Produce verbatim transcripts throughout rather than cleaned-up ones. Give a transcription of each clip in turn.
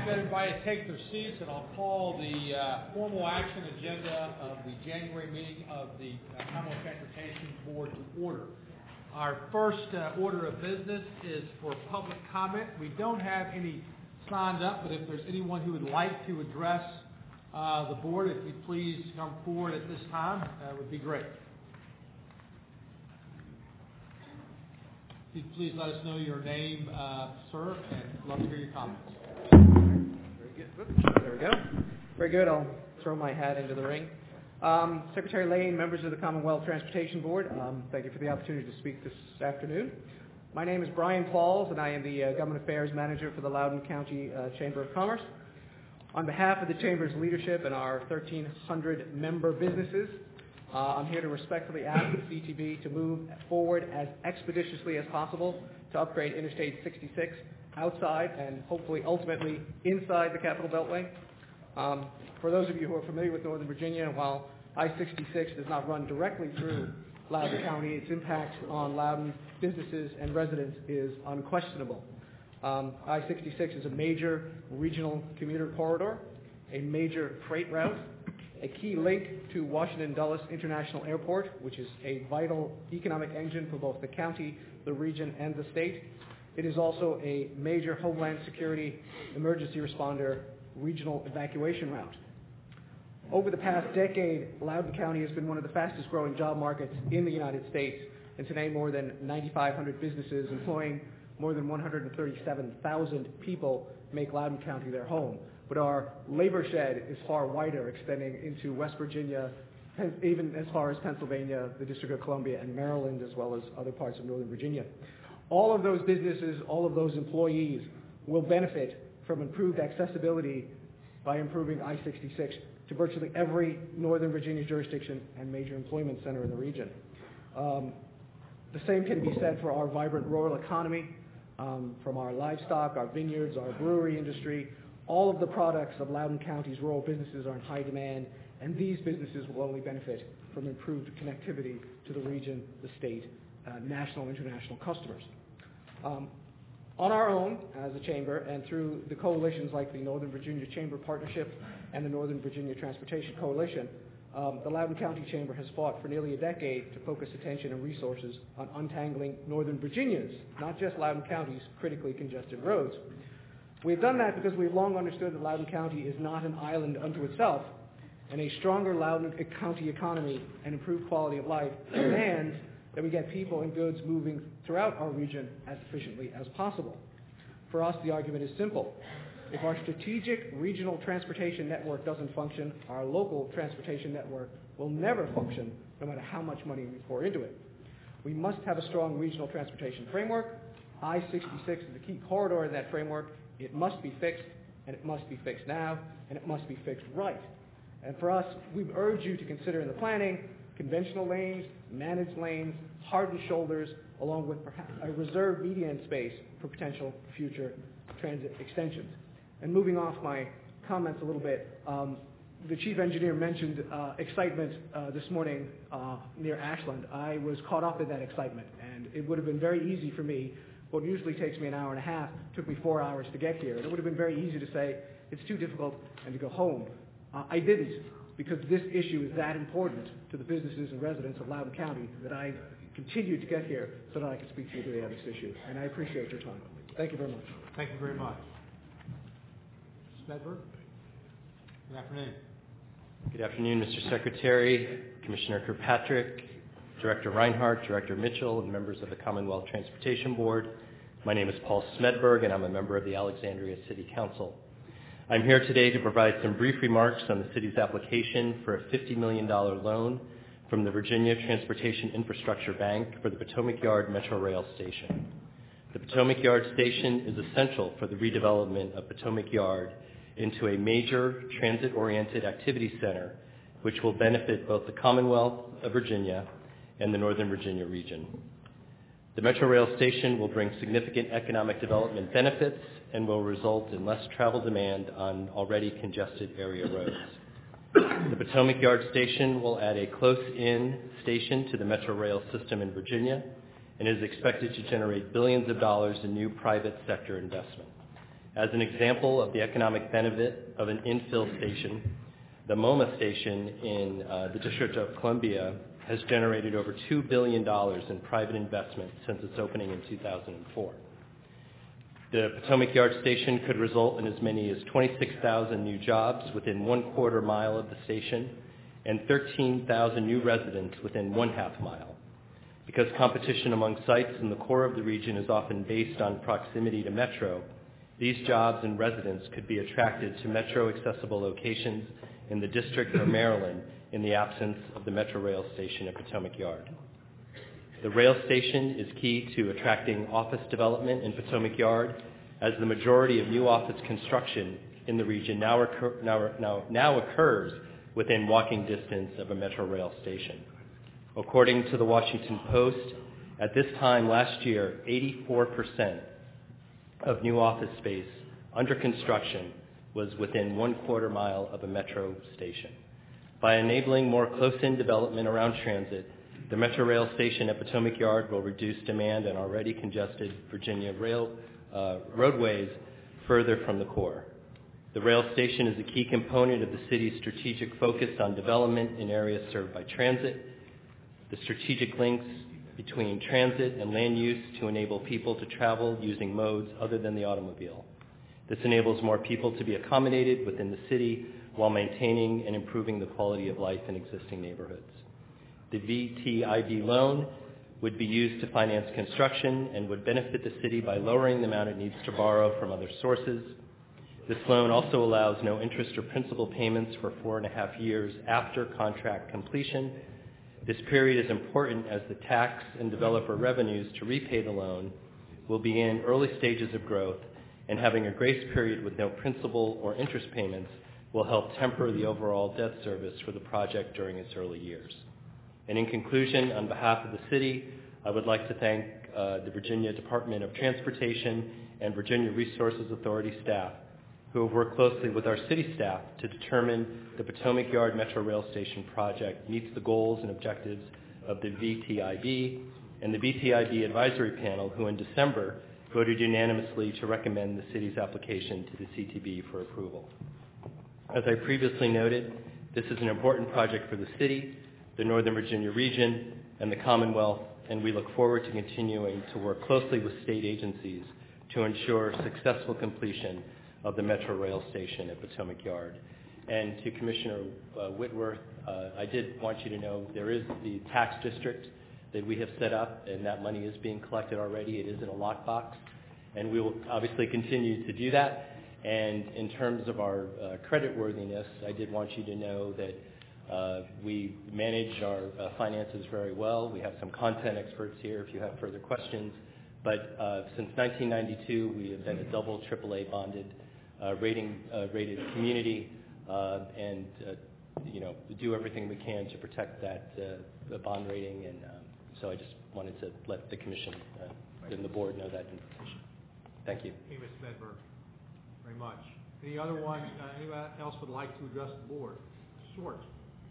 ask that everybody take their seats, and I'll call the uh, formal action agenda of the January meeting of the uh, Commonwealth Transportation Board to order. Our first uh, order of business is for public comment. We don't have any signed up, but if there's anyone who would like to address uh, the board, if you'd please come forward at this time, that would be great. If you'd please let us know your name, uh, sir, and love to hear your comments. Very good. Oops, there we go. Very good. I'll throw my hat into the ring. Um, Secretary Lane, members of the Commonwealth Transportation Board, um, thank you for the opportunity to speak this afternoon. My name is Brian Falls, and I am the uh, Government Affairs Manager for the Loudoun County uh, Chamber of Commerce. On behalf of the Chamber's leadership and our thirteen hundred member businesses, uh, I'm here to respectfully ask the C T B to move forward as expeditiously as possible to upgrade Interstate sixty-six outside and hopefully ultimately inside the Capital Beltway. Um, for those of you who are familiar with Northern Virginia, while I sixty-six does not run directly through Loudoun County, its impact on Loudoun businesses and residents is unquestionable. Um, I sixty-six is a major regional commuter corridor, a major freight route, a key link to Washington Dulles International Airport, which is a vital economic engine for both the county, the region, and the state. It is also a major Homeland Security emergency responder regional evacuation route. Over the past decade, Loudoun County has been one of the fastest growing job markets in the United States, and today more than nine thousand five hundred businesses employing more than one hundred thirty-seven thousand people make Loudoun County their home. But our labor shed is far wider, extending into West Virginia, even as far as Pennsylvania, the District of Columbia, and Maryland, as well as other parts of Northern Virginia. All of those businesses, all of those employees will benefit from improved accessibility by improving I sixty-six to virtually every Northern Virginia jurisdiction and major employment center in the region. Um, the same can be said for our vibrant rural economy, um, from our livestock, our vineyards, our brewery industry. All of the products of Loudoun County's rural businesses are in high demand, and these businesses will only benefit from improved connectivity to the region, the state, uh, national and international customers. Um, on our own, as a chamber, and through the coalitions like the Northern Virginia Chamber Partnership and the Northern Virginia Transportation Coalition, um, the Loudoun County Chamber has fought for nearly a decade to focus attention and resources on untangling Northern Virginia's, not just Loudoun County's, critically congested roads. We've done that because we've long understood that Loudoun County is not an island unto itself, and a stronger Loudoun County economy and improved quality of life demands that we get people and goods moving throughout our region as efficiently as possible. For us, the argument is simple. If our strategic regional transportation network doesn't function, our local transportation network will never function, no matter how much money we pour into it. We must have a strong regional transportation framework. I sixty-six is the key corridor in that framework. It must be fixed, and it must be fixed now, and it must be fixed right. And for us, we urge you to consider in the planning conventional lanes, managed lanes, hardened shoulders, along with perhaps a reserved median space for potential future transit extensions. And moving off my comments a little bit, um, the chief engineer mentioned uh, excitement uh, this morning uh, near Ashland. I was caught up in that excitement, and it would have been very easy for me. What usually takes me an hour and a half took me four hours to get here. And it would have been very easy to say, it's too difficult, and to go home. Uh, I didn't, because this issue is that important to the businesses and residents of Loudoun County that I continued to get here so that I could speak to you today on this issue. And I appreciate your time. Thank you very much. Thank you very much. Smedberg. Good afternoon. Good afternoon, Mister Secretary, Commissioner Kirkpatrick, Director Reinhardt, Director Mitchell, and members of the Commonwealth Transportation Board. My name is Paul Smedberg, and I'm a member of the Alexandria City Council. I'm here today to provide some brief remarks on the city's application for a fifty million dollars loan from the Virginia Transportation Infrastructure Bank for the Potomac Yard Metro Rail Station. The Potomac Yard Station is essential for the redevelopment of Potomac Yard into a major transit-oriented activity center, which will benefit both the Commonwealth of Virginia and the Northern Virginia region. The Metro Rail Station will bring significant economic development benefits and will result in less travel demand on already congested area roads. The Potomac Yard Station will add a close-in station to the Metro Rail system in Virginia and is expected to generate billions of dollars in new private sector investment. As an example of the economic benefit of an infill station, the MoMA station in uh, the District of Columbia has generated over two billion dollars in private investment since its opening in two thousand four. The Potomac Yard Station could result in as many as twenty-six thousand new jobs within one quarter mile of the station and thirteen thousand new residents within one half mile. Because competition among sites in the core of the region is often based on proximity to Metro, these jobs and residents could be attracted to Metro-accessible locations in the District or Maryland in the absence of the Metro Rail station at Potomac Yard. The rail station is key to attracting office development in Potomac Yard, as the majority of new office construction in the region now, occur, now, now, now occurs within walking distance of a Metro Rail station. According to the Washington Post, at this time last year, eighty-four percent of new office space under construction was within one quarter mile of a Metro station. By enabling more close-in development around transit, the Metro Rail station at Potomac Yard will reduce demand on already congested Virginia rail uh, roadways further from the core. The rail station is a key component of the city's strategic focus on development in areas served by transit. The strategic links between transit and land use to enable people to travel using modes other than the automobile. This enables more people to be accommodated within the city while maintaining and improving the quality of life in existing neighborhoods. The V T I B loan would be used to finance construction and would benefit the city by lowering the amount it needs to borrow from other sources. This loan also allows no interest or principal payments for four and a half years after contract completion. This period is important as the tax and developer revenues to repay the loan will be in early stages of growth, and having a grace period with no principal or interest payments will help temper the overall debt service for the project during its early years. And in conclusion, on behalf of the city, I would like to thank uh, the Virginia Department of Transportation and Virginia Resources Authority staff who have worked closely with our city staff to determine the Potomac Yard Metro Rail Station project meets the goals and objectives of the V T I B and the V T I B advisory panel, who in December voted unanimously to recommend the city's application to the C T B for approval. As I previously noted, this is an important project for the city, the Northern Virginia region, and the Commonwealth, and we look forward to continuing to work closely with state agencies to ensure successful completion of the Metro Rail Station at Potomac Yard. And to Commissioner uh, Whitworth, uh, I did want you to know there is the tax district that we have set up, and that money is being collected already. It is in a lockbox, and we will obviously continue to do that. And in terms of our uh, credit worthiness, I did want you to know that uh, we manage our uh, finances very well. We have some content experts here if you have further questions. But uh, since nineteen ninety-two, we have been a double triple A bonded uh, rating uh, rated community, uh, and uh, you know, do everything we can to protect that uh, bond rating. And um, so I just wanted to let the commission uh, and the board know that information. Thank you. Thank you, Mister Medberg, very much. Any other one? Uh, anyone else would like to address the board? Schwartz.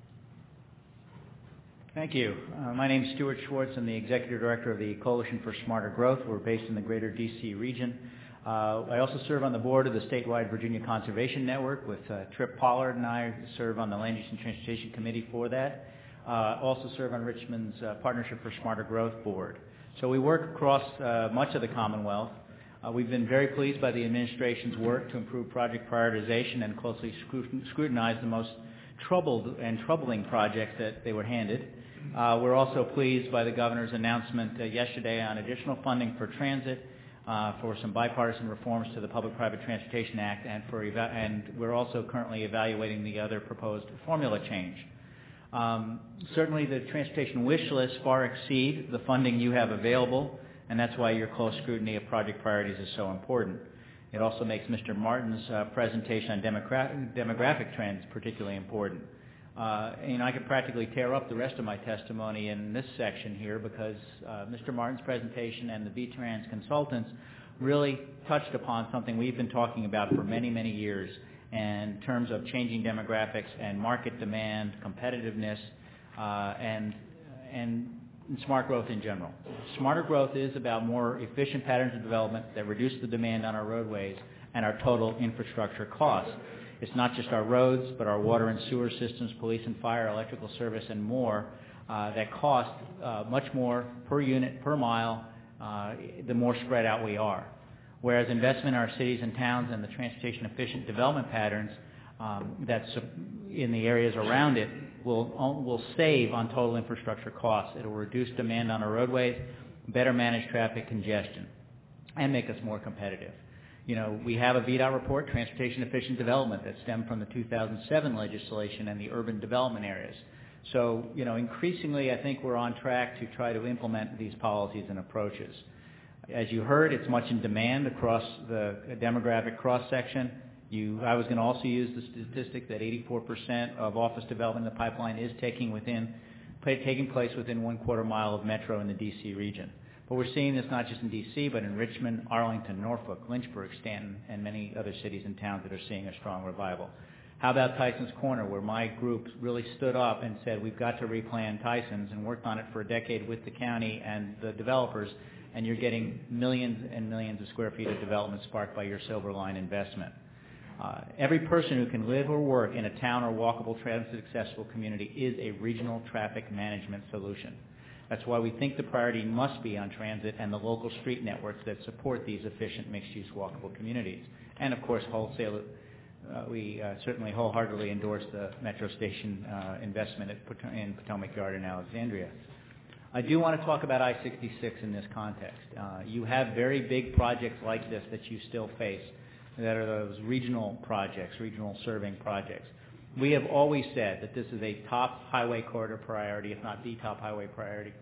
Thank you. Uh, my name is Stuart Schwartz. I'm the Executive Director of the Coalition for Smarter Growth. We're based in the greater D C region. Uh, I also serve on the board of the statewide Virginia Conservation Network with uh, Trip Pollard, and I serve on the Land Use and Transportation Committee for that. Uh, also serve on Richmond's uh, Partnership for Smarter Growth board. So we work across uh, much of the Commonwealth. Uh, we've been very pleased by the administration's work to improve project prioritization and closely scrutinize the most troubled and troubling projects that they were handed. Uh, we're also pleased by the governor's announcement uh, yesterday on additional funding for transit, uh, for some bipartisan reforms to the Public-Private Transportation Act, and for eva- and we're also currently evaluating the other proposed formula change. Um, certainly, the transportation wish list far exceed the funding you have available, and that's why your close scrutiny of project priorities is so important. It also makes Mister Martin's uh, presentation on demogra- demographic trends particularly important. Uh, and I could practically tear up the rest of my testimony in this section here because uh, Mister Martin's presentation and the V TRANS consultants really touched upon something we've been talking about for many, many years in terms of changing demographics and market demand, competitiveness, uh, and, and smart growth in general. Smarter growth is about more efficient patterns of development that reduce the demand on our roadways and our total infrastructure costs. It's not just our roads, but our water and sewer systems, police and fire, electrical service, and more uh, that cost uh, much more per unit, per mile, uh, the more spread out we are. Whereas investment in our cities and towns and the transportation efficient development patterns um, that's in the areas around it will will save on total infrastructure costs. It will reduce demand on our roadways, better manage traffic congestion, and make us more competitive. You know, we have a V DOT report, Transportation Efficient Development, that stemmed from the two thousand seven legislation and the urban development areas. So, you know, increasingly I think we're on track to try to implement these policies and approaches. As you heard, it's much in demand across the demographic cross-section. You, I was going to also use the statistic that eighty-four percent of office development in the pipeline is taking within, taking place within one quarter mile of metro in the D C region. But we're seeing this not just in D C, but in Richmond, Arlington, Norfolk, Lynchburg, Stanton, and many other cities and towns that are seeing a strong revival. How about Tyson's Corner, where my group really stood up and said we've got to replan Tyson's and worked on it for a decade with the county and the developers, and you're getting millions and millions of square feet of development sparked by your Silver Line investment. Uh, every person who can live or work in a town or walkable transit-accessible community is a regional traffic management solution. That's why we think the priority must be on transit and the local street networks that support these efficient mixed-use walkable communities. And, of course, wholesale, uh, we uh, certainly wholeheartedly endorse the Metro Station uh, investment at Pot- in Potomac Yard in Alexandria. I do want to talk about I sixty-six in this context. Uh, you have very big projects like this that you still face that are those regional projects, regional serving projects. We have always said that this is a top highway corridor priority, if not the top highway priority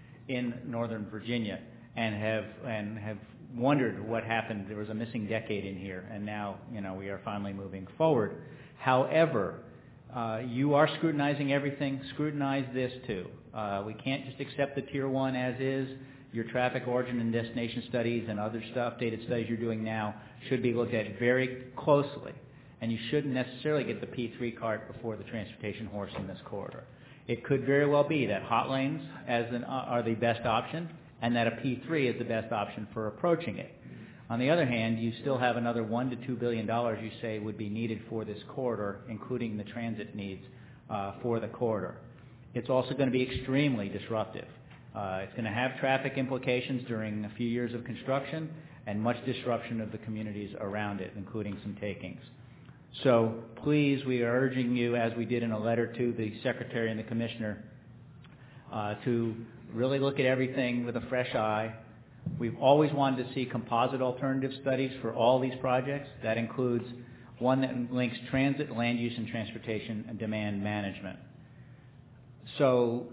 in Northern Virginia, and have and have wondered what happened. There was a missing decade in here, and now, you know, we are finally moving forward. However, uh, you are scrutinizing everything. Scrutinize this too. Uh, we can't just accept the tier one as is. Your traffic origin and destination studies and other stuff, updated studies you're doing now should be looked at very closely. And you shouldn't necessarily get the P three cart before the transportation horse in this corridor. It could very well be that hot lanes as an, uh, are the best option, and that a P three is the best option for approaching it. On the other hand, you still have another one to two billion dollars you say would be needed for this corridor, including the transit needs uh, for the corridor. It's also going to be extremely disruptive. Uh, it's going to have traffic implications during a few years of construction and much disruption of the communities around it, including some takings. So please, we are urging you, as we did in a letter to the Secretary and the Commissioner, uh, to really look at everything with a fresh eye. We've always wanted to see composite alternative studies for all these projects. That includes one that links transit, land use, and transportation and demand management. So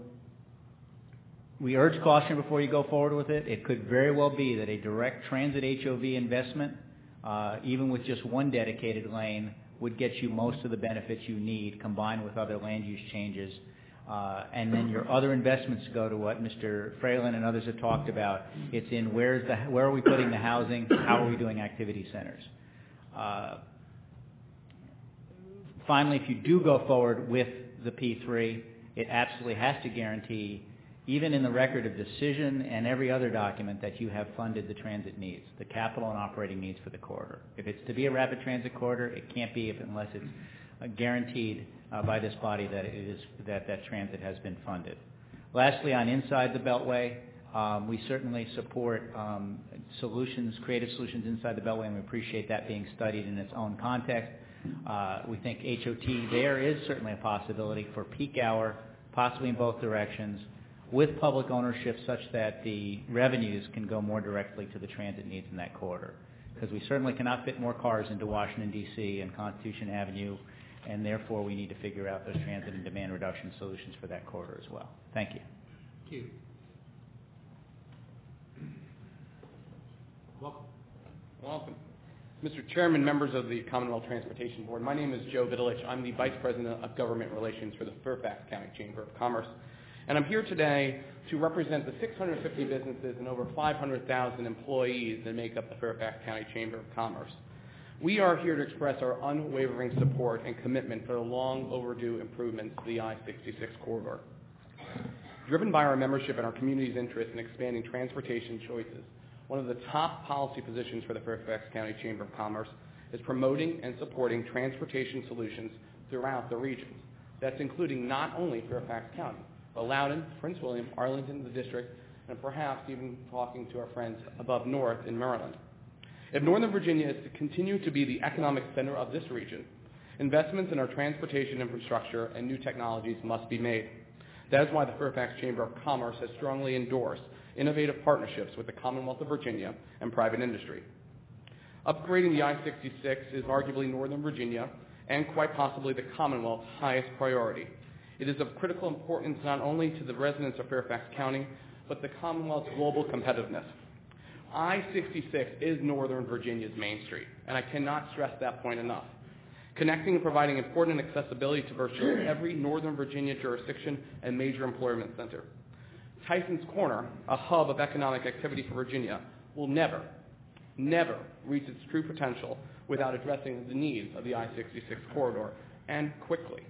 we urge caution before you go forward with it. It could very well be that a direct transit H O V investment, uh, even with just one dedicated lane, would get you most of the benefits you need combined with other land use changes. Uh, and then your other investments go to what Mister Fralin and others have talked about. It's in where's the, where are we putting the housing, how are we doing activity centers. Uh, finally, if you do go forward with the P three, it absolutely has to guarantee, even in the record of decision and every other document, that you have funded the transit needs, the capital and operating needs for the corridor. If it's to be a rapid transit corridor, it can't be if, unless it's uh, guaranteed uh, by this body that it is that that transit has been funded. Lastly, on inside the Beltway, um, we certainly support um, solutions, creative solutions inside the Beltway, and we appreciate that being studied in its own context. Uh, we think H O T there is certainly a possibility for peak hour, possibly in both directions, with public ownership such that the revenues can go more directly to the transit needs in that corridor. Because we certainly cannot fit more cars into Washington, D C and Constitution Avenue, and therefore we need to figure out those transit and demand reduction solutions for that corridor as well. Thank you. Thank you. Welcome. Welcome. Mister Chairman, members of the Commonwealth Transportation Board, my name is Joe Vitalich. I'm the Vice President of Government Relations for the Fairfax County Chamber of Commerce. And I'm here today to represent the six hundred fifty businesses and over five hundred thousand employees that make up the Fairfax County Chamber of Commerce. We are here to express our unwavering support and commitment for the long overdue improvements to the I sixty-six corridor. Driven by our membership and our community's interest in expanding transportation choices, one of the top policy positions for the Fairfax County Chamber of Commerce is promoting and supporting transportation solutions throughout the region. That's including not only Fairfax County, but Loudoun, Prince William, Arlington, the district, and perhaps even talking to our friends above north in Maryland. If Northern Virginia is to continue to be the economic center of this region, investments in our transportation infrastructure and new technologies must be made. That is why the Fairfax Chamber of Commerce has strongly endorsed innovative partnerships with the Commonwealth of Virginia and private industry. Upgrading the I sixty-six is arguably Northern Virginia and quite possibly the Commonwealth's highest priority. It is of critical importance not only to the residents of Fairfax County, but the Commonwealth's global competitiveness. I sixty-six is Northern Virginia's Main Street, and I cannot stress that point enough. Connecting and providing important accessibility to virtually every Northern Virginia jurisdiction and major employment center. Tyson's Corner, a hub of economic activity for Virginia, will never, never reach its true potential without addressing the needs of the I sixty-six corridor, and quickly.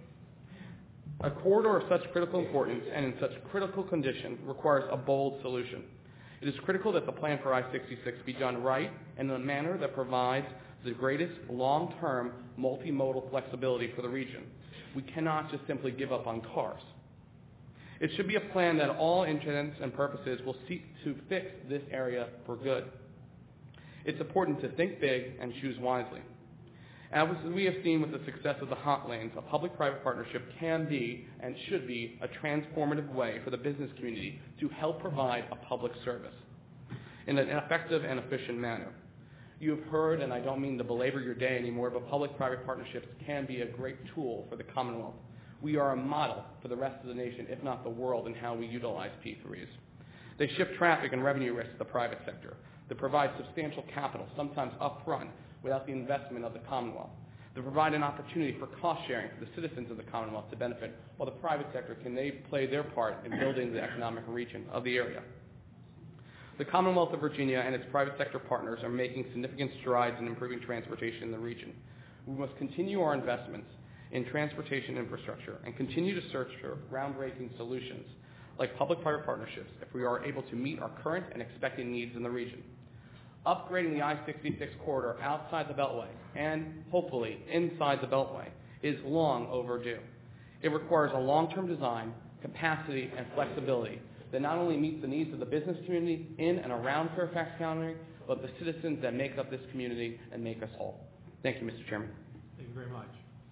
A corridor of such critical importance and in such critical condition requires a bold solution. It is critical that the plan for I sixty-six be done right and in a manner that provides the greatest long-term multimodal flexibility for the region. We cannot just simply give up on cars. It should be a plan that all intents and purposes will seek to fix this area for good. It's important to think big and choose wisely. As we have seen with the success of the hot lanes, a public-private partnership can be and should be a transformative way for the business community to help provide a public service in an effective and efficient manner. You have heard, and I don't mean to belabor your day anymore, but public-private partnerships can be a great tool for the Commonwealth. We are a model for the rest of the nation, if not the world, in how we utilize P threes. They shift traffic and revenue risk to the private sector. They provide substantial capital, sometimes upfront, without the investment of the Commonwealth. They provide an opportunity for cost sharing for the citizens of the Commonwealth to benefit, while the private sector can they play their part in building the economic region of the area. The Commonwealth of Virginia and its private sector partners are making significant strides in improving transportation in the region. We must continue our investments in transportation infrastructure and continue to search for groundbreaking solutions like public-private partnerships if we are able to meet our current and expected needs in the region. Upgrading the I sixty-six corridor outside the Beltway and, hopefully, inside the Beltway is long overdue. It requires a long-term design, capacity, and flexibility that not only meets the needs of the business community in and around Fairfax County, but the citizens that make up this community and make us whole. Thank you, Mister Chairman. Thank you very much.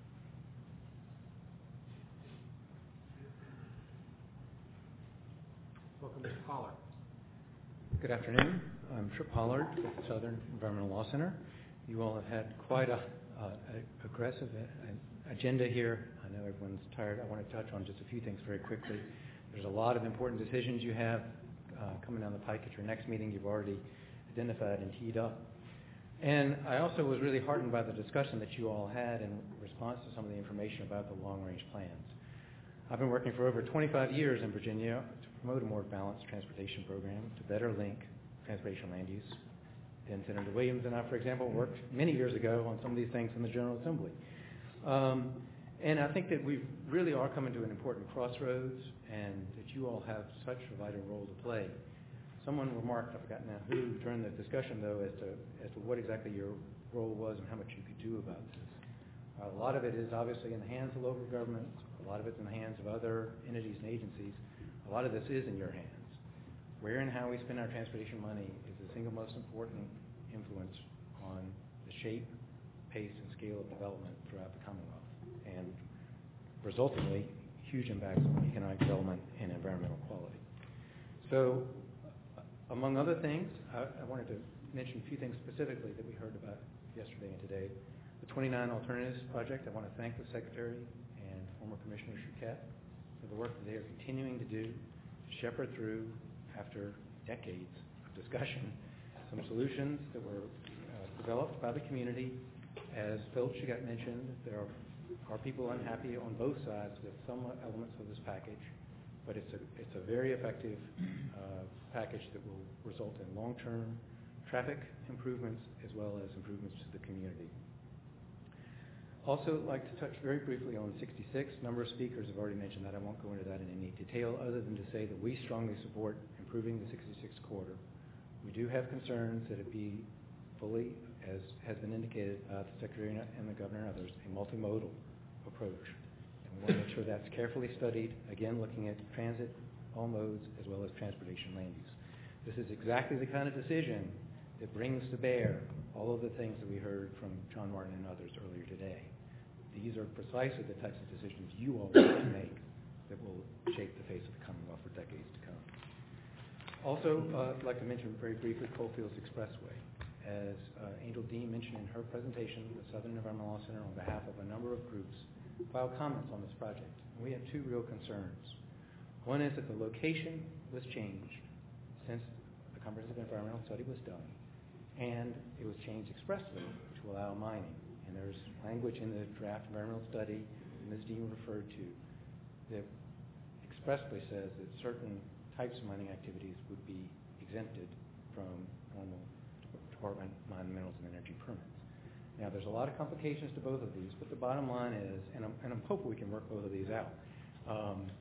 Welcome, Mister Pollard. Good afternoon. I'm Trip Pollard with the Southern Environmental Law Center. You all have had quite a, uh, a aggressive a, agenda here. I know everyone's tired. I want to touch on just a few things very quickly. There's a lot of important decisions you have uh, coming down the pike at your next meeting. You've already identified and teed up. And I also was really heartened by the discussion that you all had in response to some of the information about the long-range plans. I've been working for over twenty-five years in Virginia to promote a more balanced transportation program to better link transportation land use. Then Senator Williams and I, for example, worked many years ago on some of these things in the General Assembly. Um, and I think that we really are coming to an important crossroads and that you all have such a vital role to play. Someone remarked, I've forgotten now who, during the discussion though, as to, as to what exactly your role was and how much you could do about this. Uh, a lot of it is obviously in the hands of local governments. A lot of it's in the hands of other entities and agencies. A lot of this is in your hands. Where and how we spend our transportation money is the single most important influence on the shape, pace, and scale of development throughout the Commonwealth, and resultingly, huge impacts on economic development and environmental quality. So, among other things, I, I wanted to mention a few things specifically that we heard about yesterday and today. The twenty-nine Alternatives Project, I want to thank the Secretary and former Commissioner Chouquette for the work that they are continuing to do to shepherd through, after decades of discussion, some solutions that were uh, developed by the community. As Philip Chouquette mentioned, there are, are people unhappy on both sides with some elements of this package, but it's a, it's a very effective uh, package that will result in long-term traffic improvements as well as improvements to the community. Also, I'd like to touch very briefly on sixty-six. A number of speakers have already mentioned that. I won't go into that in any detail other than to say that we strongly support improving the sixty-six corridor. We do have concerns that it be fully as has been indicated by the Secretary and the Governor and others, a multimodal approach. And we want to make sure that's carefully studied, again, looking at transit, all modes, as well as transportation land use. This is exactly the kind of decision that brings to bear all of the things that we heard from John Martin and others earlier today. These are precisely the types of decisions you all need to make that will shape the face of the Commonwealth for decades to come. Also, uh, I'd like to mention very briefly Coalfields Expressway. As uh, Angel Dean mentioned in her presentation, the Southern Environmental Law Center, on behalf of a number of groups, filed comments on this project. And we have two real concerns. One is that the location was changed since the comprehensive environmental study was done, and it was changed expressly to allow mining. And there's language in the draft environmental study Miz Dean referred to that expressly says that certain types of mining activities would be exempted from normal Department of Mine, Minerals, and Energy permits. Now, there's a lot of complications to both of these, but the bottom line is, and I'm, and I'm hoping we can work both of these out, um,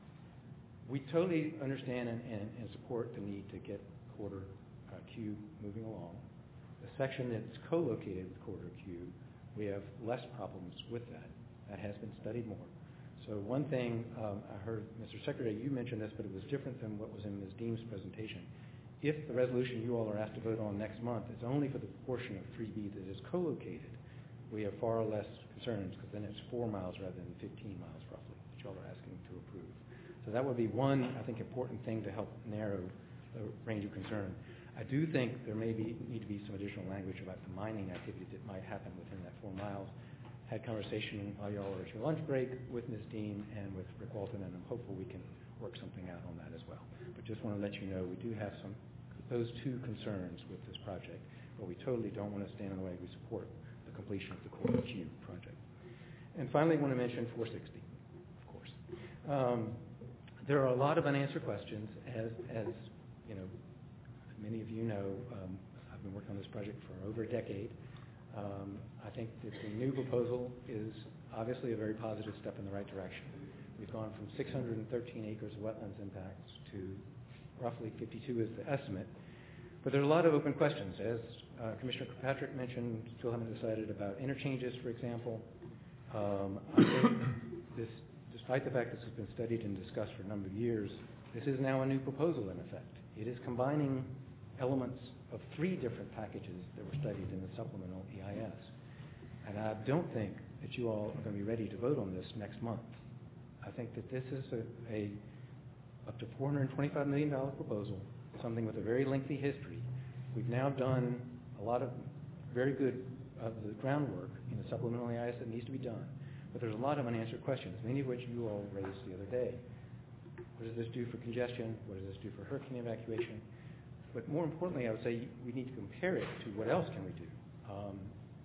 we totally understand and, and, and support the need to get Corridor uh, Q moving along. The section that's co-located with Corridor Q, we have less problems with that. That has been studied more. So one thing, um, I heard, Mister Secretary, you mentioned this, but it was different than what was in Miz Dean's presentation. If the resolution you all are asked to vote on next month is only for the portion of three B that is co-located, we have far less concerns, because then it's four miles rather than fifteen miles roughly that you all are asking to approve. So that would be one, I think, important thing to help narrow the range of concern. I do think there may be, need to be some additional language about the mining activities that might happen within that four miles. Had conversation while you all were at your lunch break with Miz Dean and with Rick Walton, and I'm hopeful we can work something out on that as well. But just want to let you know we do have some those two concerns with this project, but we totally don't want to stand in the way. We support the completion of the Corridor Q project. And finally, I want to mention four sixty, of course. Um, there are a lot of unanswered questions, as, as you know, many of you know. Um, I've been working on this project for over a decade. Um, I think that the new proposal is obviously a very positive step in the right direction. We've gone from six hundred thirteen acres of wetlands impacts to roughly fifty-two is the estimate. But there are a lot of open questions. As uh, Commissioner Kirkpatrick mentioned, still haven't decided about interchanges, for example. Um, I think this, despite the fact this has been studied and discussed for a number of years, this is now a new proposal in effect. It is combining elements of three different packages that were studied in the supplemental E I S. And I don't think that you all are going to be ready to vote on this next month. I think that this is a, a up to four hundred twenty-five million dollars proposal, something with a very lengthy history. We've now done a lot of very good of the groundwork in the supplemental E I S that needs to be done. But there's a lot of unanswered questions, many of which you all raised the other day. What does this do for congestion? What does this do for hurricane evacuation? But more importantly, I would say we need to compare it to what else can we do. Um,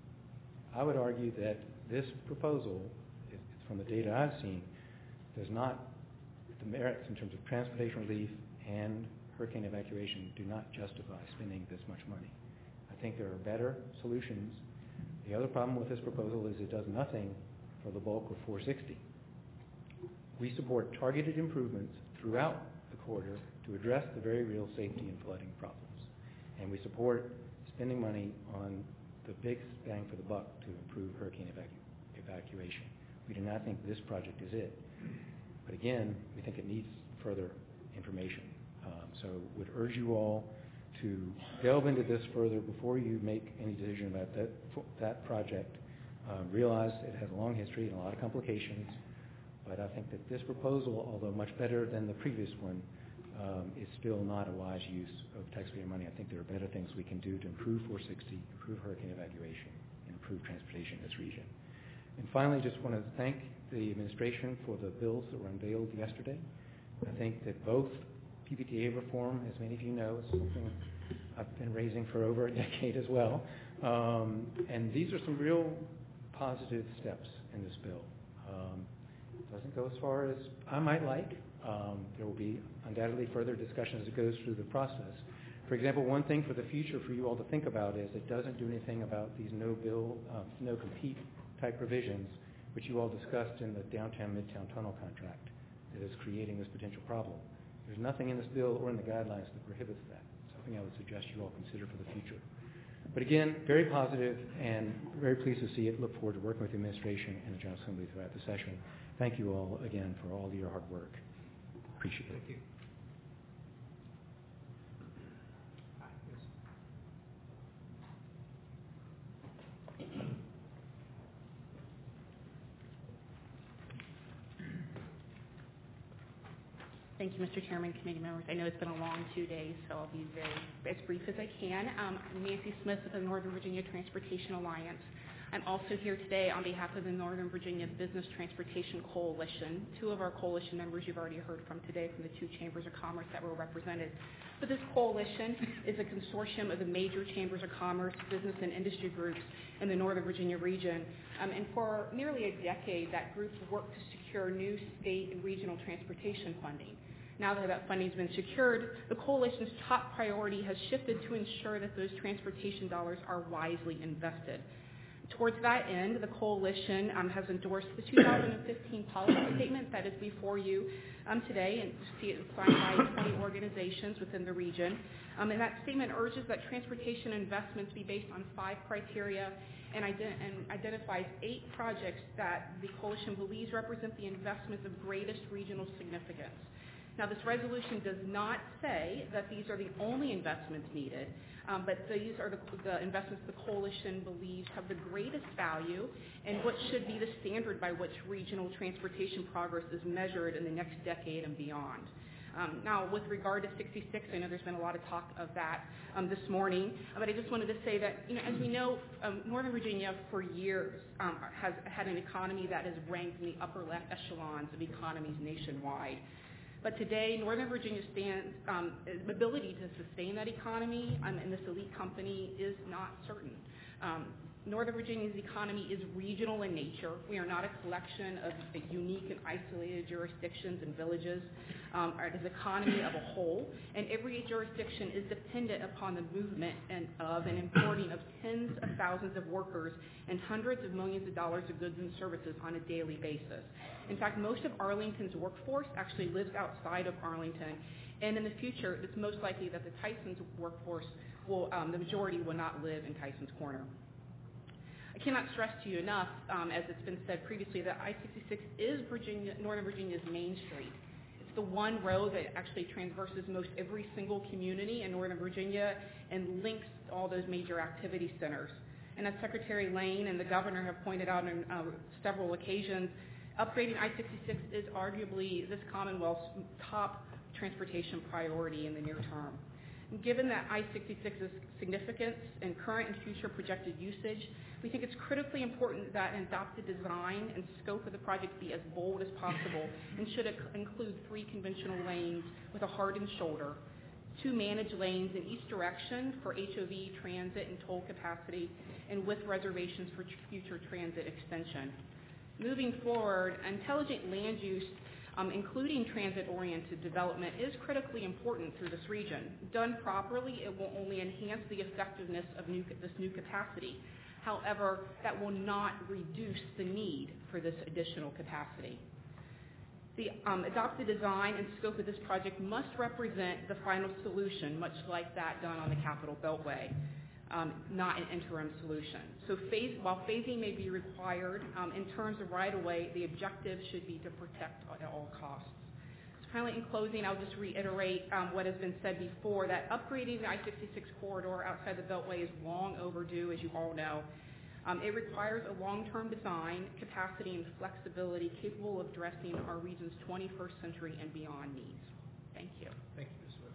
I would argue that this proposal, if, from the data I've seen, does not, the merits in terms of transportation relief and hurricane evacuation do not justify spending this much money. I think there are better solutions. The other problem with this proposal is it does nothing for the bulk of four sixty. We support targeted improvements throughout the corridor to address the very real safety and flooding problems. And we support spending money on the big bang for the buck to improve hurricane evacu- evacuation. We do not think this project is it. But again, we think it needs further information. Um, so would urge you all to delve into this further before you make any decision about that, that project. Um, realize it has a long history and a lot of complications, but I think that this proposal, although much better than the previous one, um, is still not a wise use of taxpayer money. I think there are better things we can do to improve four sixty, improve hurricane evacuation, and improve transportation in this region. And finally, just want to thank the administration for the bills that were unveiled yesterday. I think that both P P T A reform, as many of you know, is something I've been raising for over a decade as well. Um, and these are some real positive steps in this bill. Um, it doesn't go as far as I might like. Um, there will be undoubtedly further discussion as it goes through the process. For example, one thing for the future for you all to think about is it doesn't do anything about these no-bill, uh, no-compete type provisions, which you all discussed in the downtown Midtown Tunnel contract that is creating this potential problem. There's nothing in this bill or in the guidelines that prohibits that. Something I would suggest you all consider for the future. But again, very positive and very pleased to see it. Look forward to working with the administration and the General Assembly throughout the session. Thank you all again for all of your hard work. Appreciate it. Thank you. Thank you, Mister Chairman, committee members. I know it's been a long two days, so I'll be very as brief as I can. Um, I'm Nancy Smith with the Northern Virginia Transportation Alliance. I'm also here today on behalf of the Northern Virginia Business Transportation Coalition. Two of our coalition members you've already heard from today from the two chambers of commerce that were represented. But this coalition is a consortium of the major chambers of commerce, business, and industry groups in the Northern Virginia region. Um, and for nearly a decade, that group worked to secure new state and regional transportation funding. Now that that funding has been secured, the coalition's top priority has shifted to ensure that those transportation dollars are wisely invested. Towards that end, the coalition um, has endorsed the two thousand fifteen policy statement that is before you um, today, and you see it signed by twenty organizations within the region. Um, and that statement urges that transportation investments be based on five criteria and, ident- and identifies eight projects that the coalition believes represent the investments of greatest regional significance. Now, this resolution does not say that these are the only investments needed, um, but these are the, the investments the coalition believes have the greatest value and what should be the standard by which regional transportation progress is measured in the next decade and beyond. Um, now, with regard to sixty-six, I know there's been a lot of talk of that um, this morning, but I just wanted to say that, you know, as we know, um, Northern Virginia for years um, has had an economy that is ranked in the upper left echelons of economies nationwide. But today, Northern Virginia stands, um, its ability to sustain that economy um, and this elite company is not certain. Um, Northern Virginia's economy is regional in nature. We are not a collection of unique and isolated jurisdictions and villages. Um, it is an economy of a whole, and every jurisdiction is dependent upon the movement and of and importing of tens of thousands of workers and hundreds of millions of dollars of goods and services on a daily basis. In fact, most of Arlington's workforce actually lives outside of Arlington, and in the future, it's most likely that the Tyson's workforce will, um, the majority will not live in Tyson's Corner. I cannot stress to you enough, um, as it's been said previously, that I sixty-six is Virginia, Northern Virginia's main street. It's the one road that actually traverses most every single community in Northern Virginia and links all those major activity centers. And as Secretary Lane and the governor have pointed out on uh, several occasions, upgrading I sixty-six is arguably this Commonwealth's top transportation priority in the near term. And given that I sixty-six's significance and current and future projected usage, we think it's critically important that an adopted design and scope of the project be as bold as possible and should include three conventional lanes with a hardened shoulder, two managed lanes in each direction for H O V, transit, and toll capacity, and with reservations for future transit extension. Moving forward, intelligent land use, um, including transit-oriented development, is critically important through this region. Done properly, it will only enhance the effectiveness of new, this new capacity. However, that will not reduce the need for this additional capacity. The um, adopted design and scope of this project must represent the final solution, much like that done on the Capitol Beltway, um, not an interim solution. So phase, while phasing may be required, um, in terms of right-of-way, the objective should be to protect at all costs. So finally, in closing, I'll just reiterate um, what has been said before, that upgrading the I sixty-six corridor outside the Beltway is long overdue, as you all know. Um, it requires a long-term design, capacity, and flexibility capable of addressing our region's twenty-first century and beyond needs. Thank you. Thank you, Miz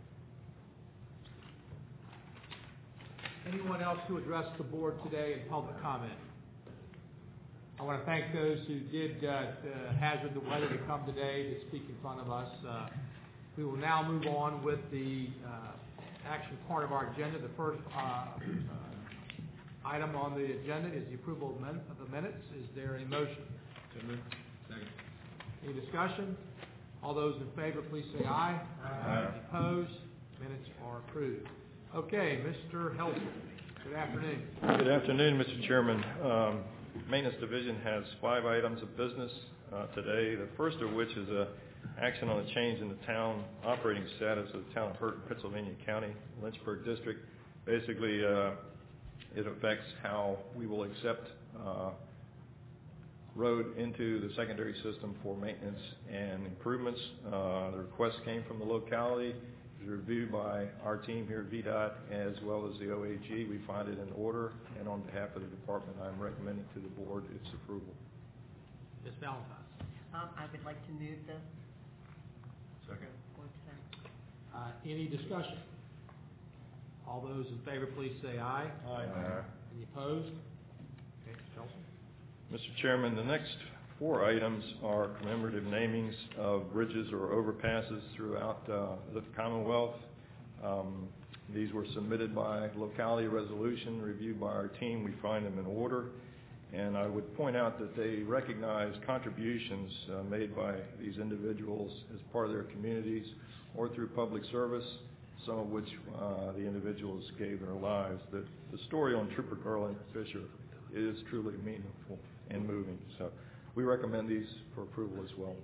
Smith. Anyone else to address the board today in public comment? I want to thank those who did uh, hazard the weather to come today to speak in front of us. Uh, we will now move on with the uh, action part of our agenda. The first uh, uh, item on the agenda is the approval of, min- of the minutes. Is there a motion? So moved. Second. Any discussion? All those in favor, please say aye. Aye. Opposed? Minutes are approved. Okay, Mister Helton. Good afternoon. Good afternoon, Mister Chairman. Um, Maintenance Division has five items of business uh, today. The first of which is a action on a change in the town operating status of the town of Hurton, Pennsylvania County, Lynchburg District. Basically, uh, It affects how we will accept uh, road into the secondary system for maintenance and improvements. Uh, the request came from the locality. It was reviewed by our team here at V DOT as well as the O A G. We find it in order, and on behalf of the department, I'm recommending to the board its approval. Miz Valentine. Um, I would like to move this. Second. Board to- Uh, Any discussion? All those in favor, please say aye. Aye. Any opposed? Okay, Chelsea. Mister Chairman, the next four items are commemorative namings of bridges or overpasses throughout uh, the Commonwealth. Um, these were submitted by locality resolution, reviewed by our team. We find them in order. And I would point out that they recognize contributions uh, made by these individuals as part of their communities or through public service, some of which uh, the individuals gave their lives. The, the story on Trooper Garland Fisher is truly meaningful and moving. So we recommend these for approval as well.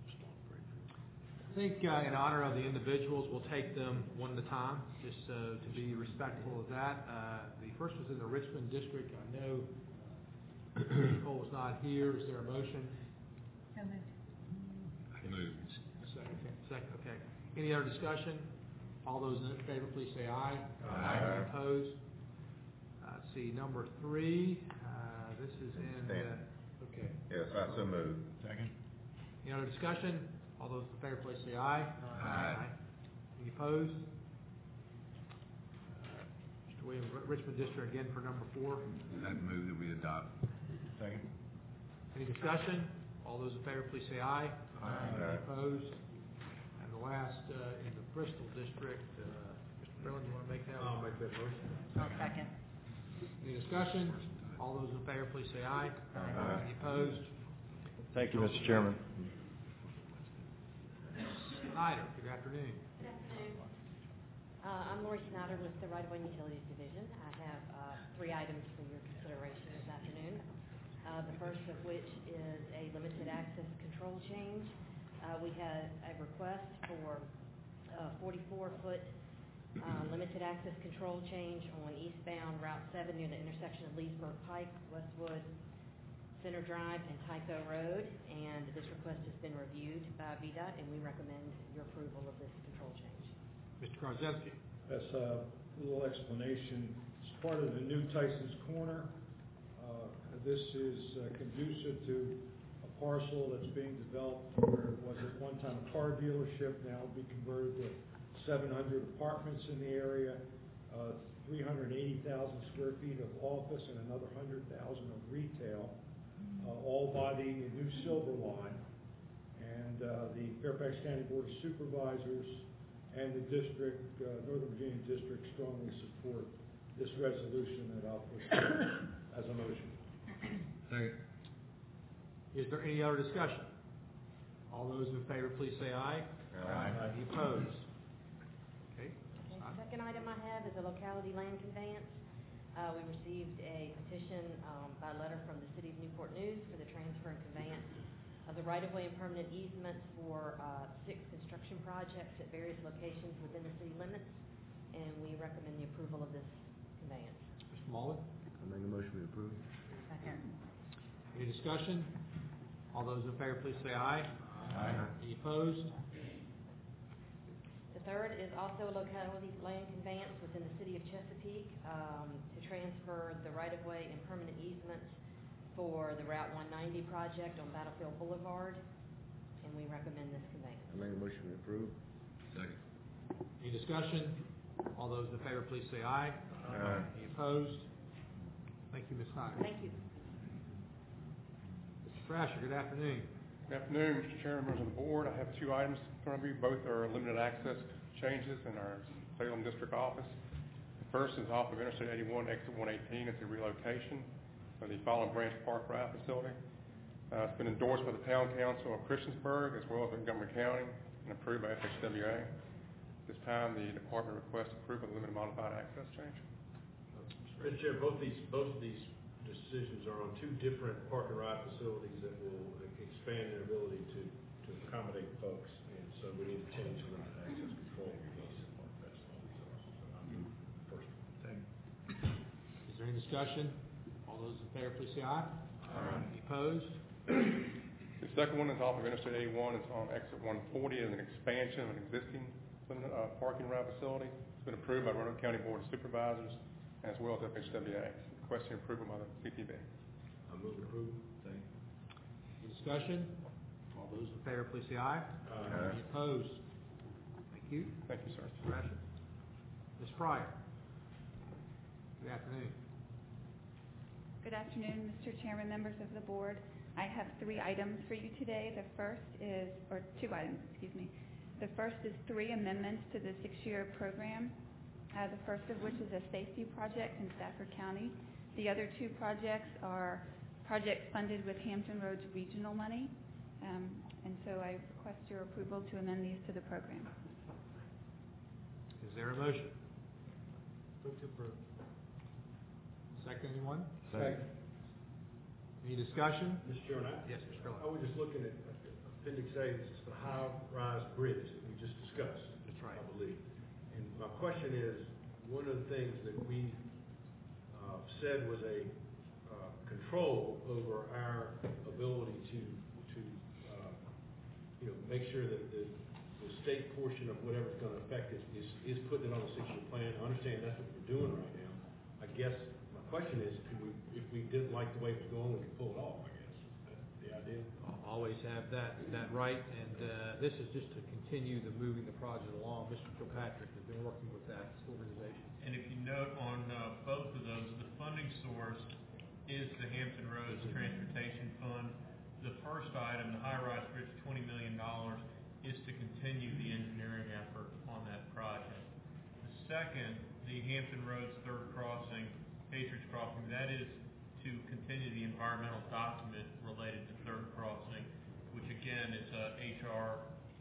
I think uh, in honor of the individuals, we'll take them one at a time, just uh, to be respectful of that. Uh, the first was in the Richmond district. I know Nicole was not here. Is there a motion? So moved. Moved. Second. Second, okay. Any other discussion? All those in favor, please say aye. Aye. Any opposed? Uh, let's see, number three, uh, this is in, uh, okay. Yes, I so moved. Second. Any other discussion? All those in favor, please say aye. Aye. Any opposed? Uh, Mister Williams, Ri- Richmond District again for number four. I move that we adopt. Second. Any discussion? All those in favor, please say aye. Aye. Any opposed? And the last, uh, in the Bristol District, uh, Mister Freeland, you want to make that one? I'll make that motion. I'll second. Any discussion? All those in favor, please say aye. Aye. Any opposed? Thank you, Mister Chairman. Snyder, good afternoon. Good afternoon. Uh, I'm Lori Snyder with the Right of Way and Utilities Division. I have uh, three items for your consideration this afternoon. Uh, the first of which is a limited access control change. Uh, we had a request for a forty-four foot uh, limited access control change on eastbound Route seven near the intersection of Leesburg Pike, Westwood Center Drive, and Tyco Road, and this request has been reviewed by V DOT, and we recommend your approval of this control change. Mister Kraszewski. That's a little explanation. It's part of the new Tyson's Corner. Uh, This is uh, conducive to a parcel that's being developed where it was at one time a car dealership, now will be converted to seven hundred apartments in the area, uh, three hundred eighty thousand square feet of office, and another one hundred thousand of retail, uh, all by the new Silver Line. And uh, the Fairfax County Board of Supervisors and the district, uh, Northern Virginia District, strongly support this resolution that I'll put as a motion. Second. Is there any other discussion? All those in favor, please say aye. Aye. Any opposed? Okay. Okay, the second item I have is a locality land conveyance. Uh, we received a petition um, by letter from the City of Newport News for the transfer and conveyance of the right-of-way and permanent easements for uh, six construction projects at various locations within the city limits, and we recommend the approval of this conveyance. Mister Mullin, I make a motion we approve. Second. any discussion? All those in favor, please say aye. Aye. Any opposed? The third is also a locality land conveyance within the city of Chesapeake um, to transfer the right-of-way and permanent easements for the Route one ninety project on Battlefield Boulevard, and we recommend this conveyance. I make a motion we approve. Second. Any discussion? All those in favor, please say aye. Aye. Any opposed? Thank you, Miz Snyder. Thank you. Mister Thrasher, good afternoon. Good afternoon, Mister Chairman, members of the board. I have two items in front of you. Both are limited access changes in our Salem District office. The first is off of Interstate eighty-one, exit one eighteen. It's a relocation of the Fallen Branch Park Ride facility. Uh, it's been endorsed by the Town Council of Christiansburg as well as Montgomery County and approved by F H W A. This time, the department requests approval of the limited modified access change. Mister Chair, both these, both of these decisions are on two different park and ride facilities that will expand their ability to, to accommodate folks, and so we need to change the limited access control piece. That's all these are. So I move first. Is there any discussion? All those in favor, please say aye. Aye. Any opposed? The second one is off of Interstate eighty-one. It's on exit one forty as an expansion of an existing uh, parking lot facility. It's been approved by Roanoke County Board of Supervisors as well as F H W A. Requesting approval by the C T B. I move approval. Second. Any discussion? All those in favor, please say aye. Aye. Any opposed? Thank you. Thank you, sir. Mister Gresham. Miz Fryer. Good afternoon. Good afternoon, Mister Chairman, members of the board. I have three items for you today. The first is, or two items, excuse me. The first is three amendments to the six-year program, uh, the first of which is a safety project in Stafford County. The other two projects are projects funded with Hampton Roads regional money, um, and so I request your approval to amend these to the program. Is there a motion? Move to approve. Second, anyone? Second. Any discussion? Mister Chairman, I, Yes, Mister I Phillips. was just looking at Appendix A, this is the high-rise bridge that we just discussed. That's right. I believe. And my question is, one of the things that we uh, said was a uh, control over our ability to, to uh, you know, make sure that the, the state portion of whatever's going to affect it is, is putting it on a six-year plan. I understand that's what we're doing right now. I guess my question is, could we, if we didn't like the way it was going, we could pull it off, I guess. That's the idea. Always have that, that right, and uh, this is just to continue the moving the project along. Mister Kilpatrick has been working with that organization. And if you note on uh, both of those, the funding source is the Hampton Roads Transportation Fund. The first item, the high-rise bridge, twenty million dollars, is to continue the engineering effort on that project. The second, the Hampton Roads Third Crossing, Patriots Crossing, that is to continue the environmental document related to Third Crossing, which again is a H R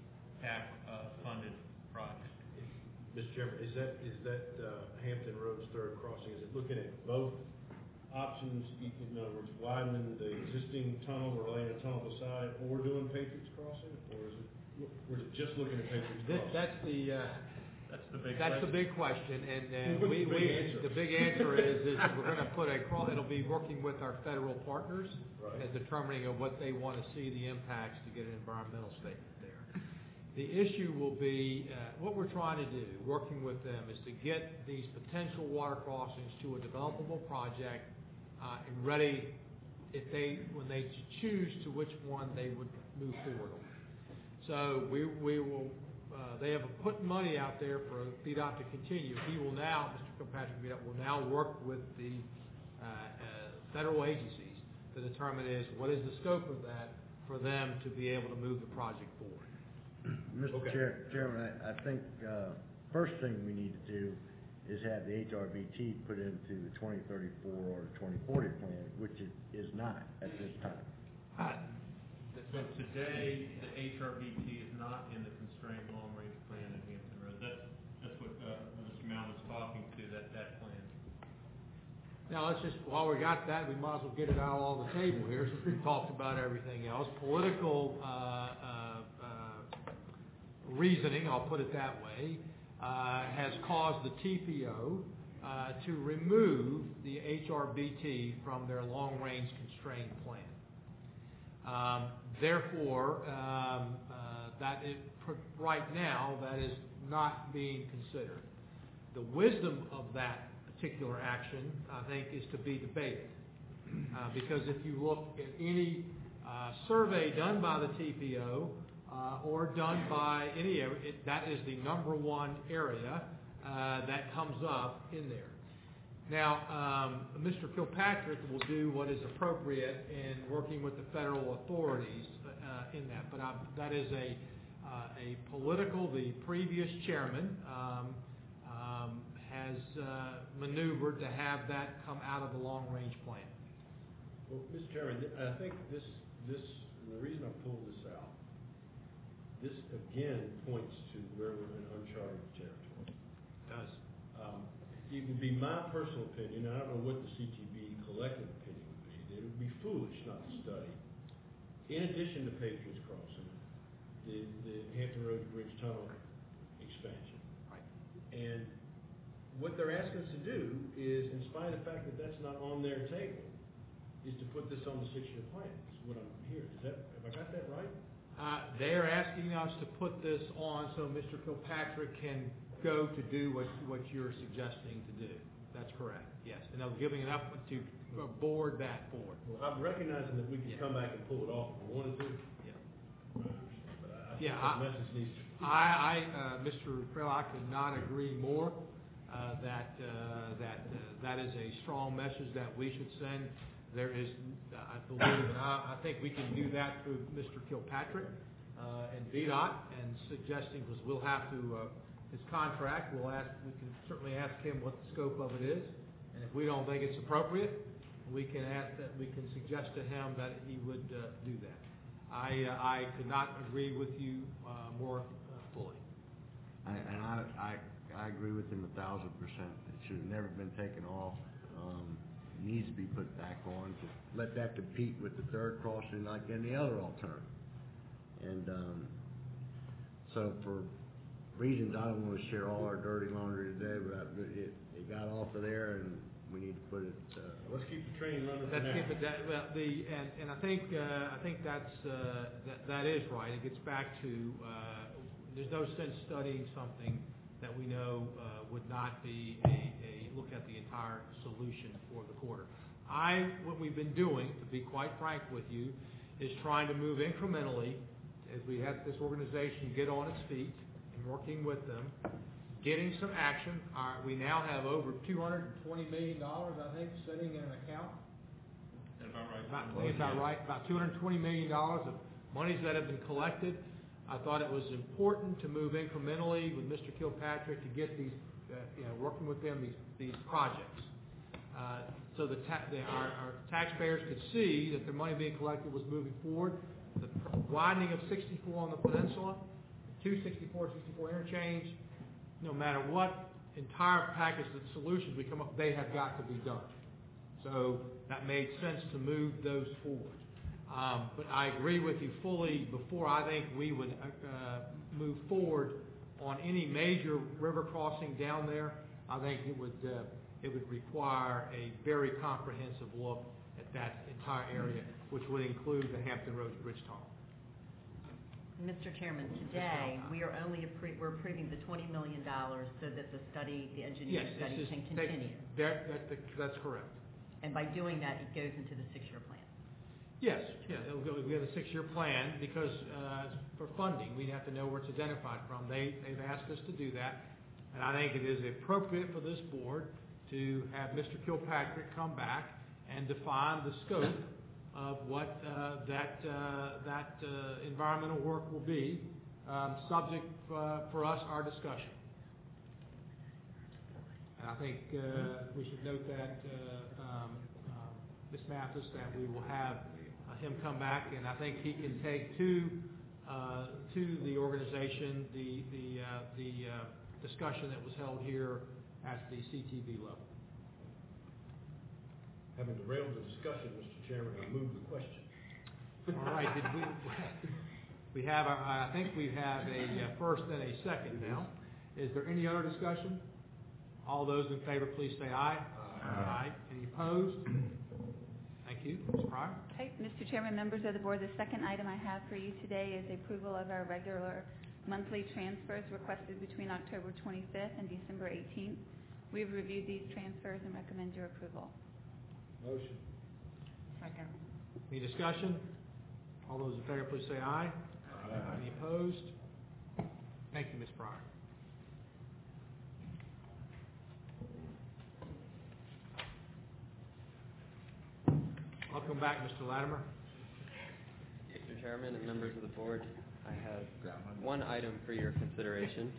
TAP uh, funded project. Mister Chairman, is that, is that uh, Hampton Roads Third Crossing, is it looking at both options, in other words, widening the existing tunnel or laying a tunnel beside it, or doing Patriots Crossing, or is it, or is it just looking at Patriots This, Crossing? that's the, uh, That's the big that's question. the big question, and uh, What's we, the big we, answer? the big answer is, is that we're gonna put a, cro- it'll be working with our federal partners Right. as determining of what they want to see the impacts to get an environmental statement there. The issue will be, uh, what we're trying to do, working with them, is to get these potential water crossings to a developable project, uh, and ready if they, when they choose to which one they would move forward on. So we, we will, uh, they have put money out there for V DOT to continue. He will now, Mister Kilpatrick, V DOT will now work with the, uh, uh, federal agencies to determine is, what is the scope of that for them to be able to move the project forward. Mister Okay. Chair, Chairman, I, I think, uh, first thing we need to do is have the H R B T put into the twenty thirty-four or the twenty forty plan, which it is not at this time. Uh, So today, the H R B T is not in the constrained long-range plan at Hampton Roads. That's, that's what uh, Mister Mound was talking to, that, that plan. Now, let's just, while we got that, we might as well get it out on the table here, since we've talked about everything else. Political uh, uh, uh, reasoning, I'll put it that way, uh, has caused the T P O uh, to remove the H R B T from their long-range constrained plan. Um, therefore, um, uh, that is, right now, that is not being considered. The wisdom of that particular action, I think, is to be debated. Uh, because if you look at any uh, survey done by the T P O uh, or done by any area, it, that is the number one area uh, that comes up in there. Now, um, Mister Kilpatrick will do what is appropriate in working with the federal authorities uh, in that. But I, that is a uh, a political. The previous chairman um, um, has uh, maneuvered to have that come out of the long-range plan. Well, Mister Chairman, th- I think this, this, and the reason I pulled this out, this again points to where we're in uncharted territory. It does. Um, It would be my personal opinion, and I don't know what the C T B collective opinion would be, that it would be foolish not to study, in addition to Patriots Crossing, the, the Hampton Roads Bridge Tunnel expansion. Right. And what they're asking us to do is, in spite of the fact that that's not on their table, is to put this on the six-year plan, is what I'm hearing. Is that, have I got that right? Uh, They're asking us to put this on so Mister Kilpatrick can go to do what, what you're suggesting to do. That's correct, yes. And they're giving it up to uh, board that board. Well, I'm recognizing that we can come back and pull it off if we wanted to. Yeah. But I, I think Yeah, that I- message needs to. I, I, uh, Mister Krill, I could not agree more, uh, that, uh, that, uh, that is a strong message that we should send. There is, I believe, and I, I think we can do that through Mister Kilpatrick, uh, and V DOT, and suggesting, because we'll have to, uh, his contract, we'll ask, we can certainly ask him what the scope of it is, and if we don't think it's appropriate, we can ask that, we can suggest to him that he would, uh, do that. I, uh, I could not agree with you, uh, more uh, fully. I, and I, I, I agree with him a thousand percent. It should have never been taken off. Um, needs to be put back on to let that compete with the third crossing like any other alternative. And, um, so for reasons, I don't want to share all our dirty laundry today, but I- it, it got off of there and we need to put it, uh, Let's keep the train running for Let's now. keep it that, well, the, and, and I think, uh, I think that's, uh, that, that is right. It gets back to, uh, there's no sense studying something that we know, uh, would not be a, a look at the entire solution for the quarter. I, what we've been doing, to be quite frank with you, is trying to move incrementally as we have this organization get on its feet and working with them, getting some action. Our, we now have over two hundred twenty million dollars, I think, sitting in an account. That's about right. About, I think about right, about two hundred twenty million dollars of monies that have been collected. I thought it was important to move incrementally with Mister Kilpatrick to get these, uh, you know, working with them, these, these projects. Uh, so the, ta- the our, our taxpayers could see that the money being collected was moving forward. The pr- widening of sixty-four on the peninsula, two sixty-four, sixty-four interchange, no matter what entire package of solutions we come up, they have got to be done. So that made sense to move those forward. Um, but I agree with you fully. Before I think we would uh, move forward on any major river crossing down there, I think it would uh, it would require a very comprehensive look at that entire area, which would include the Hampton Roads Bridge Tunnel. Mister Chairman, today, we are only, appro- we're approving the twenty million dollars so that the study, the engineering Yes, study it's can just take- continue. That, that, that's correct. And by doing that, it goes into the six-year plan. Yes, yeah, it'll go, we have a six-year plan because, uh, for funding, we have to know where it's identified from. They, they've asked us to do that, and I think it is appropriate for this board to have Mister Kilpatrick come back and define the scope of what, uh, that, uh, that, uh, environmental work will be, um, subject, uh, for us, our discussion. And I think, uh, we should note that, uh, um, uh, Miz Mathis, that we will have uh, him come back, and I think he can take to, uh, to the organization the, the, uh, the, uh, discussion that was held here at the C T V level. Having derailed the discussion, Mister Chairman, I move the question. All right, did we, we have, a- I think we have a uh, first and a second now. Is there any other discussion? All those in favor, please say aye. Aye. Any opposed? Thank you. Miz Pryor? Okay, Mister Chairman, members of the board, the second item I have for you today is approval of our regular monthly transfers requested between October twenty-fifth and December eighteenth. We've reviewed these transfers and recommend your approval. Motion. Second. Any discussion? All those in favor, please say aye. Aye. Any opposed? Thank you, Miz Pryor. Welcome back, Mister Latimer. Mister Chairman and members of the board, I have one item for your consideration.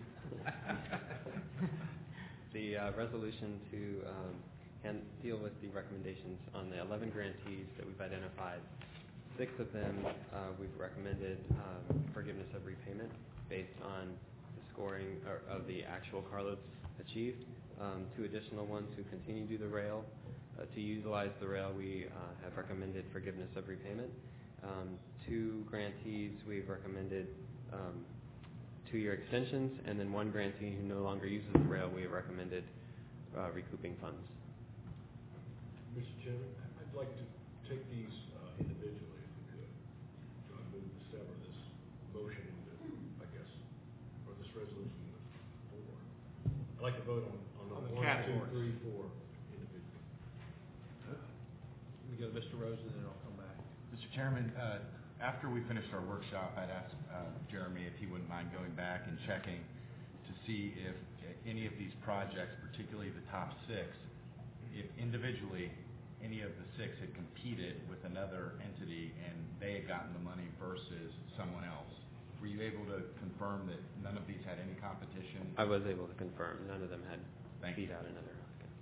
The uh, resolution to um, and deal with the recommendations on the eleven grantees that we've identified. Six of them uh, we've recommended um, forgiveness of repayment based on the scoring or, of the actual carloads achieved. Um, two additional ones who continue to do the rail. Uh, to utilize the rail, we uh, have recommended forgiveness of repayment. Um, two grantees, we've recommended um, two-year extensions, and then one grantee who no longer uses the rail, we have recommended uh, recouping funds. Mister Chairman, I'd like to take these uh, individually, if we could. So I move to sever this motion into, I guess, or this resolution into four. I'd like to vote on, on the On the one, two, categories. three, four individually. Let me go to Mister Rosen, and then I'll come back. Mister Chairman, uh, after we finished our workshop, I'd asked uh, Jeremy if he wouldn't mind going back and checking to see if uh, any of these projects, particularly the top six, if individually any of the six had competed with another entity and they had gotten the money versus someone else. Were you able to confirm that none of these had any competition? I was able to confirm none of them had Thank beat you. out another.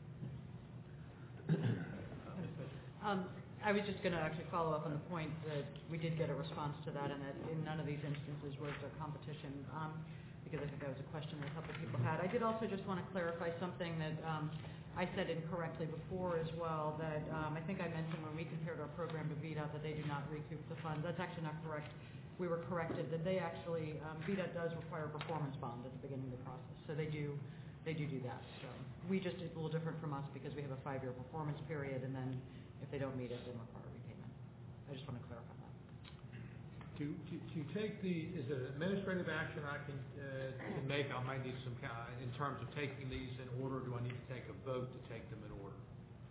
Um, I was just going to actually follow up on the point that we did get a response to that, and that in none of these instances was there competition, um, because I think that was a question that a couple of people had. I did also just want to clarify something that um, I said incorrectly before as well, that um, I think I mentioned when we compared our program to V D O T that they do not recoup the funds. That's actually not correct. We were corrected that they actually, um, V D O T does require a performance bond at the beginning of the process, so they do they do do that. So we just, it's a little different from us because we have a five-year performance period, and then if they don't meet it, then require repayment. I just want to clarify that. To, to, to take the, is it an administrative action I can, uh, can make? I might need some, kind in terms of taking these in order, do I need to take a vote to take them in order?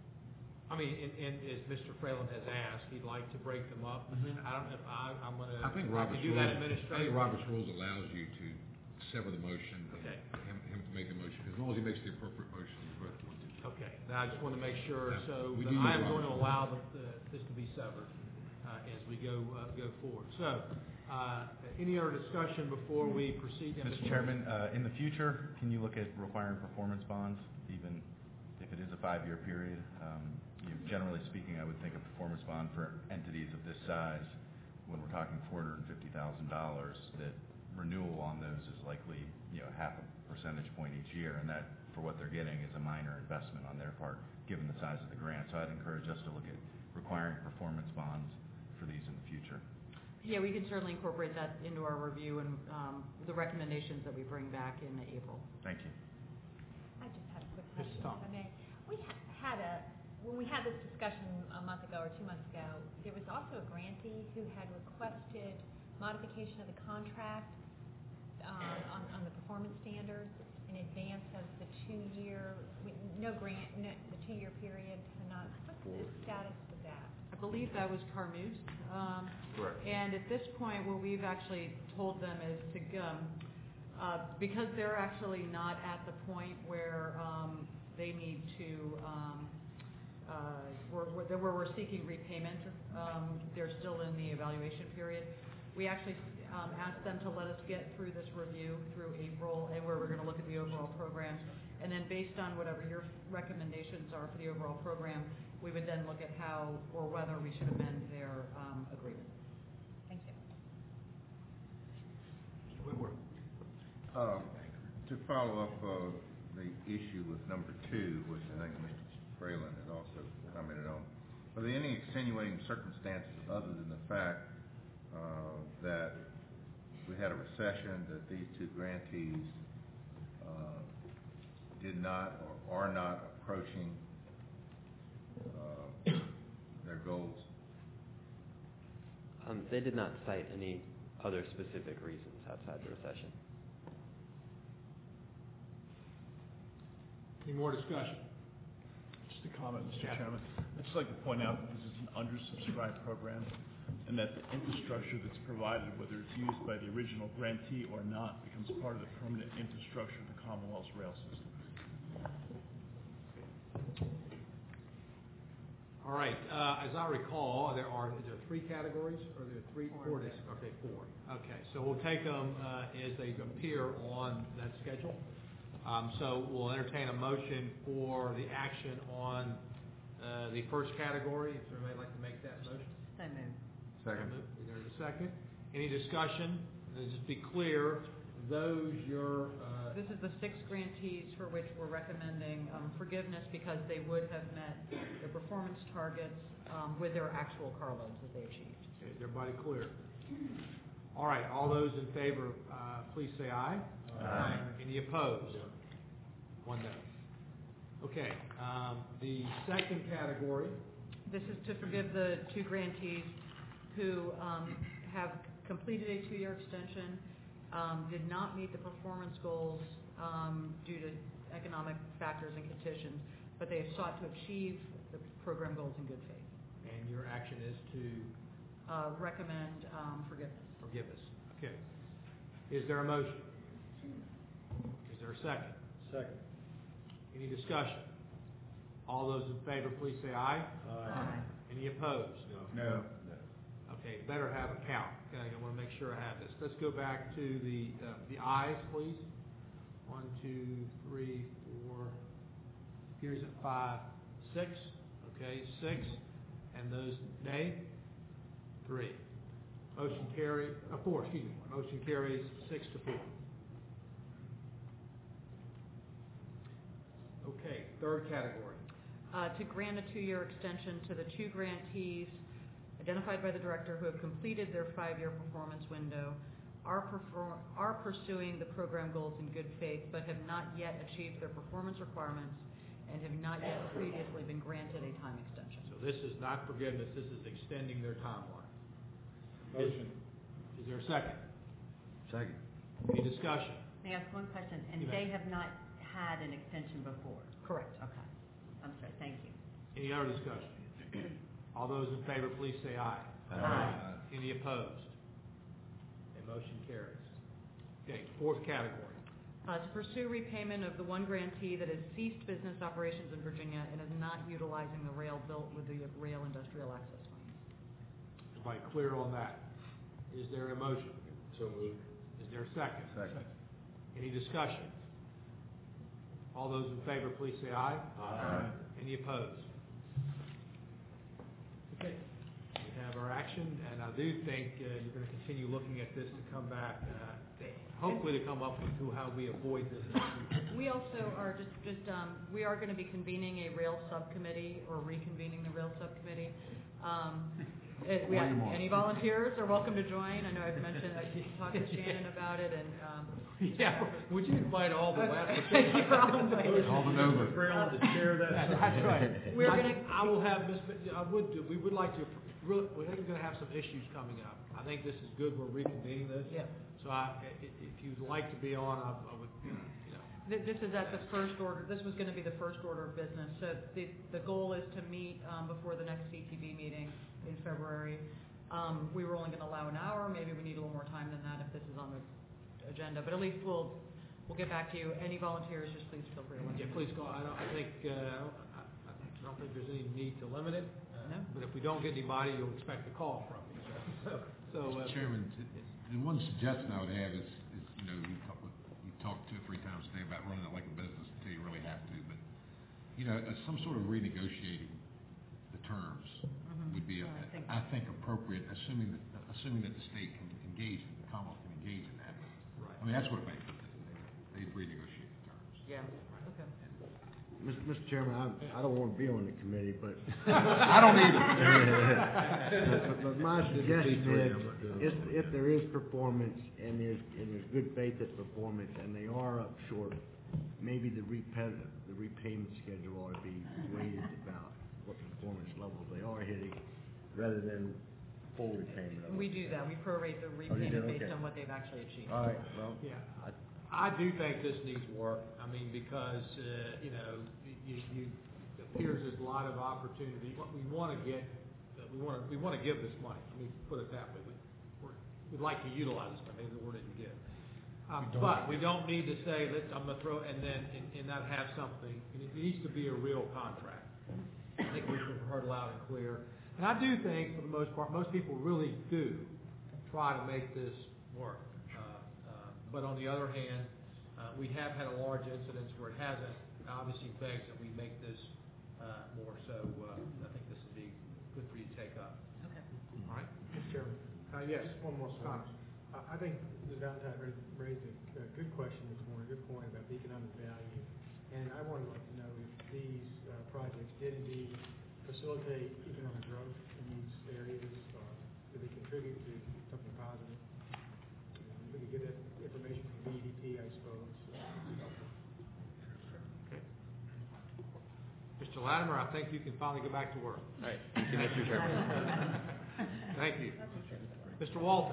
I mean, and, and as Mister Fralin has asked, he'd like to break them up. Mhm. I don't know if I, I'm gonna, I think I Robert's can do rules, that I think administratively. Robert's rules allows you to sever the motion, Okay. and him, him to make the motion, as long as he makes the appropriate motion, you both want to. Okay, now I just want to make sure, Yeah, so we that do I use am going to Robert's allow the, the, this to be severed uh, as we go uh, go forward. So, uh, any other discussion before we proceed? Yeah, Mister Chairman, uh, in the future, can you look at requiring performance bonds, even if it is a five-year period? Um, you know, generally speaking, I would think a performance bond for entities of this size, when we're talking four hundred fifty thousand dollars, that renewal on those is likely, you know, half a percentage point each year, and that, for what they're getting, is a minor investment on their part, given the size of the grant. So I'd encourage us to look at requiring performance bonds for these in the future. Yeah, we can certainly incorporate that into our review and um, the recommendations that we bring back in April. Thank you. I just had a quick Mister question, Tom. if I may. We ha- had a, when we had this discussion a month ago or two months ago, there was also a grantee who had requested modification of the contract uh, on, on the performance standards in advance of the two-year, we- no grant, no, the two-year period, and not, what's the status of that? I believe that was Carmeuse. Um, Correct. And at this point, what we've actually told them is to, um, uh, because they're actually not at the point where um, they need to, um, uh, where, where where we're seeking repayment, um, they're still in the evaluation period. We actually um, asked them to let us get through this review through April, and where we're going to look at the overall program. And then based on whatever your recommendations are for the overall program, we would then look at how or whether we should amend their um, agreement. Thank you. Mister Whitworth. Uh, To follow up uh, the issue with number two, which I think Mister Fralin had also commented on, are there any extenuating circumstances other than the fact uh, that we had a recession, that these two grantees uh, did not or are not approaching uh, their goals? Um, they did not cite any other specific reasons outside the recession. Any more discussion? Just a comment, Mister Yeah. Chairman. I'd just like to point out that this is an undersubscribed program, and that the infrastructure that's provided, whether it's used by the original grantee or not, becomes part of the permanent infrastructure of the Commonwealth's rail system. All right, uh, as I recall, there are, is there three categories, or are there three, four, dis- okay, four. Okay, so we'll take them, uh, as they appear on that schedule. Um, so we'll entertain a motion for the action on, uh, the first category. If somebody would like to make that motion? So moved. Second. So moved. There's a second. Any discussion? And just be clear, those your, uh, This is the six grantees for which we're recommending um, forgiveness because they would have met their performance targets um, with their actual carloads that they achieved. okay, is everybody clear? All right, all those in favor, uh, please say aye. Aye. Any opposed? One no. Okay, um, the second category, This is to forgive the two grantees who um, have completed a two-year extension, um, did not meet the performance goals um, due to economic factors and conditions, but they have sought to achieve the program goals in good faith. and your action is to Uh, Recommend um, forgiveness. forgiveness. Okay. Is there a motion? Is there a second? Second. Any discussion? All those in favor, please say aye. Aye. Any opposed? No. Okay, better have a count. Okay, I want to make sure I have this. Let's go back to the, uh, the ayes, please. One, two, three, four, here's at five, six, okay, six, and those nay, three. Motion carry, uh, four, excuse me, motion carries six to four. Okay, third category. Uh, to grant a two-year extension to the two grantees identified by the director who have completed their five-year performance window, are, perform, are pursuing the program goals in good faith, but have not yet achieved their performance requirements and have not yet previously been granted a time extension. So this is not forgiveness, this is extending their timeline. Motion. Is there a second? Second. Any discussion? May I ask one question? And You they may. have not had an extension before? Correct. Okay. I'm sorry, thank you. Any other discussion? All those in favor, please say aye. Aye. Any opposed? A motion carries. Okay, fourth category. Uh, to pursue repayment of the one grantee that has ceased business operations in Virginia and is not utilizing the rail built with the rail industrial access funds. Everybody clear on that? Is there a motion? So moved. Is there a second? Second. Any discussion? All those in favor, please say aye. Aye. Any opposed? Okay, we have our action, and I do think uh, you're going to continue looking at this to come back, uh, hopefully to come up with how we avoid this. We also are just, just um, we are going to be convening a rail subcommittee or reconvening the rail subcommittee. Um, if we have any volunteers are welcome to join. I know I've mentioned, I talked to Shannon about it, and um, yeah, would you invite all the Thank you for all invited. All the Nova. Freeland to chair that. Yeah, that's right. We're I- gonna- I will have, Miz Mc- I would, do- we would like to, really, we're going to have some issues coming up. I think this is good, we're reconvening this. Yeah. So I, i- i- if you'd like to be on, I I would, you know. Th- This is at the first order, this was going to be the first order of business. So the, the goal is to meet um, before the next C T V meeting in February. Um, We were only going to allow an hour, maybe we need a little more time than that if this is on the agenda, but at least we'll, we'll get back to you. Any volunteers, just please feel free to let me Yeah, know. please go, I don't, I think, uh, I I don't think there's any need to limit it. uh, No. But if we don't get anybody, you'll expect a call from me, so, so. uh, Mister Chairman, t- the one suggestion I would have is, is, you know, you talk, you talked two or three times today about running it like a business until you really have to, but, you know, uh, some sort of renegotiating the terms Mhm. would be, Yeah, uh, I think- I think appropriate, assuming that, assuming that the state can engage, in- the Commonwealth can engage in that. Right. I mean, that's what banks do, they, they renegotiate the terms. Yeah, okay. Mister Mister Chairman, I, I don't want to be on the committee, but. I don't either. But- But my suggestion is, if, if there is performance and there's, and there's good faith at performance and they are up short, maybe the repay, the repayment schedule ought to be weighted about what performance levels they are hitting, rather than full repayment of it. We do that, we prorate the Oh, you repayment do? based Okay. on what they've actually achieved. All right, well, Yeah. I, I do think this needs work. I mean, because, uh, you know, you, you, it appears there's a lot of opportunity. What we want to get, uh, we want to, we want to give this money. Let me put it that way. We, we're, we'd like to utilize this money, the word is give. Um, We don't but we give. don't need to say, let's, I'm gonna throw, and then, and, and not have something. It needs to be a real contract. I think we've heard loud and clear. And I do think, for the most part, most people really do try to make this work. Uh, uh, But on the other hand, uh, we have had a large incidence where it hasn't, obviously begs that we make this uh, more. So uh, I think this would be good for you to take up. Okay. All right? Mister Chairman. Uh, Yes. Just one more comment. I I think Miz Valentine raised- raised a a good question this morning, a good point about the economic value. And I wanted to like to know if these uh, projects did indeed facilitate economic growth in these areas, or did they contribute to something positive? If we could get that information from B D P, I suppose. Okay. Mister Latimer, I think you can finally go back to work. All right, thank you, Mister Chairman. Thank you. Mister Walton,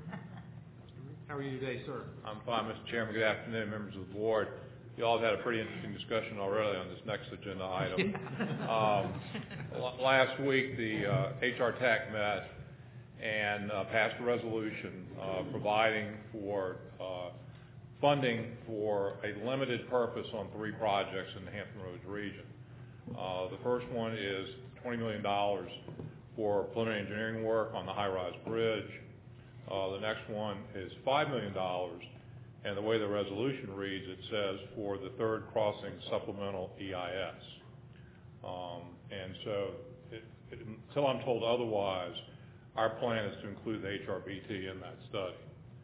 how are you today, sir? I'm fine, Mister Chairman. Good afternoon, members of the board. You all have had a pretty interesting discussion already on this next agenda item. um, l- last week, the uh, H R T A C met and uh, passed a resolution uh, providing for uh, funding for a limited purpose on three projects in the Hampton Roads region. Uh, the first one is twenty million dollars for preliminary engineering work on the high-rise bridge. Uh, the next one is five million dollars, and the way the resolution reads, it says for the third crossing supplemental E I S. Um, and so it, it, until I'm told otherwise, our plan is to include the H R B T in that study.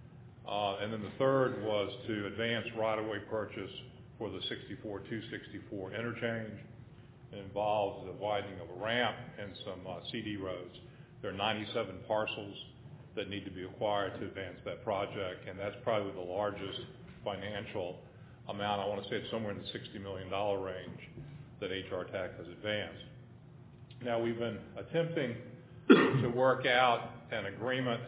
Uh, and then the third was to advance right-of-way purchase for the sixty-four two sixty-four interchange. It involves the widening of a ramp and some uh, C D roads. There are ninety-seven parcels that need to be acquired to advance that project, and that's probably the largest financial amount. I want to say it's somewhere in the sixty million dollars range that H R T A C has advanced. Now, we've been attempting to work out an agreement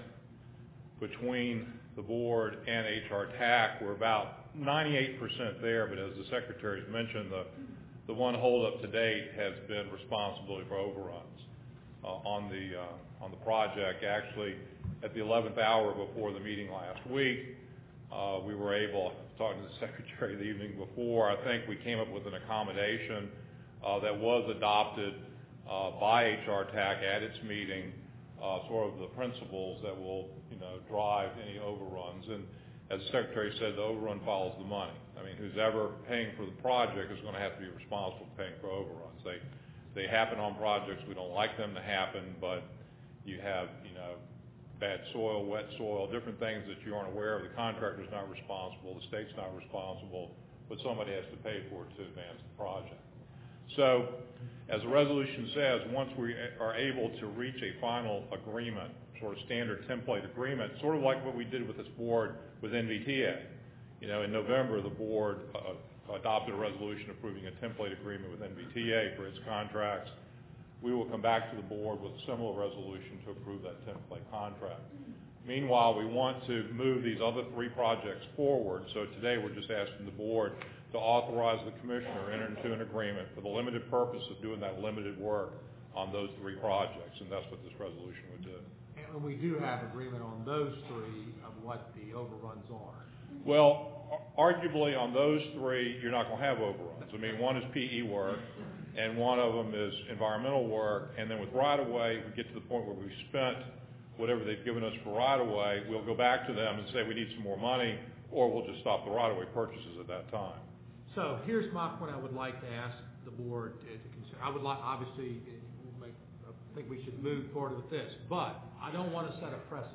between the board and H R T A C. We're about ninety-eight percent there, but as the secretary's mentioned, the, the one holdup to date has been responsibility for overruns uh, on the uh, on the project. Actually, at the eleventh hour before the meeting last week, uh, we were able, talking to the secretary the evening before, I think we came up with an accommodation uh, that was adopted uh, by H R T A C at its meeting, uh, sort of the principles that will, you know, drive any overruns. And as the secretary said, the overrun follows the money. I mean, who's ever paying for the project is going to have to be responsible for paying for overruns. They they happen on projects. We don't like them to happen, but you have, you know, bad soil, wet soil, different things that you aren't aware of. The contractor's not responsible, the state's not responsible, but somebody has to pay for it to advance the project. So, as the resolution says, once we are able to reach a final agreement, sort of standard template agreement, sort of like what we did with this board with N V T A. You know, in November, the board uh, adopted a resolution approving a template agreement with N V T A for its contracts. We will come back to the board with a similar resolution to approve that template contract. Meanwhile, we want to move these other three projects forward, so today we're just asking the board to authorize the commissioner to enter into an agreement for the limited purpose of doing that limited work on those three projects, and that's what this resolution would do. And we do have agreement on those three of what the overruns are. Well, arguably on those three, you're not going to have overruns. I mean, one is P E work, and one of them is environmental work, and then with right-of-way, we get to the point where we've spent whatever they've given us for right-of-way, we'll go back to them and say we need some more money, or we'll just stop the right-of-way purchases at that time. So here's my point I would like to ask the board to, to consider. I would like, obviously, we'll make, I think we should move forward with this, but I don't want to set a precedent.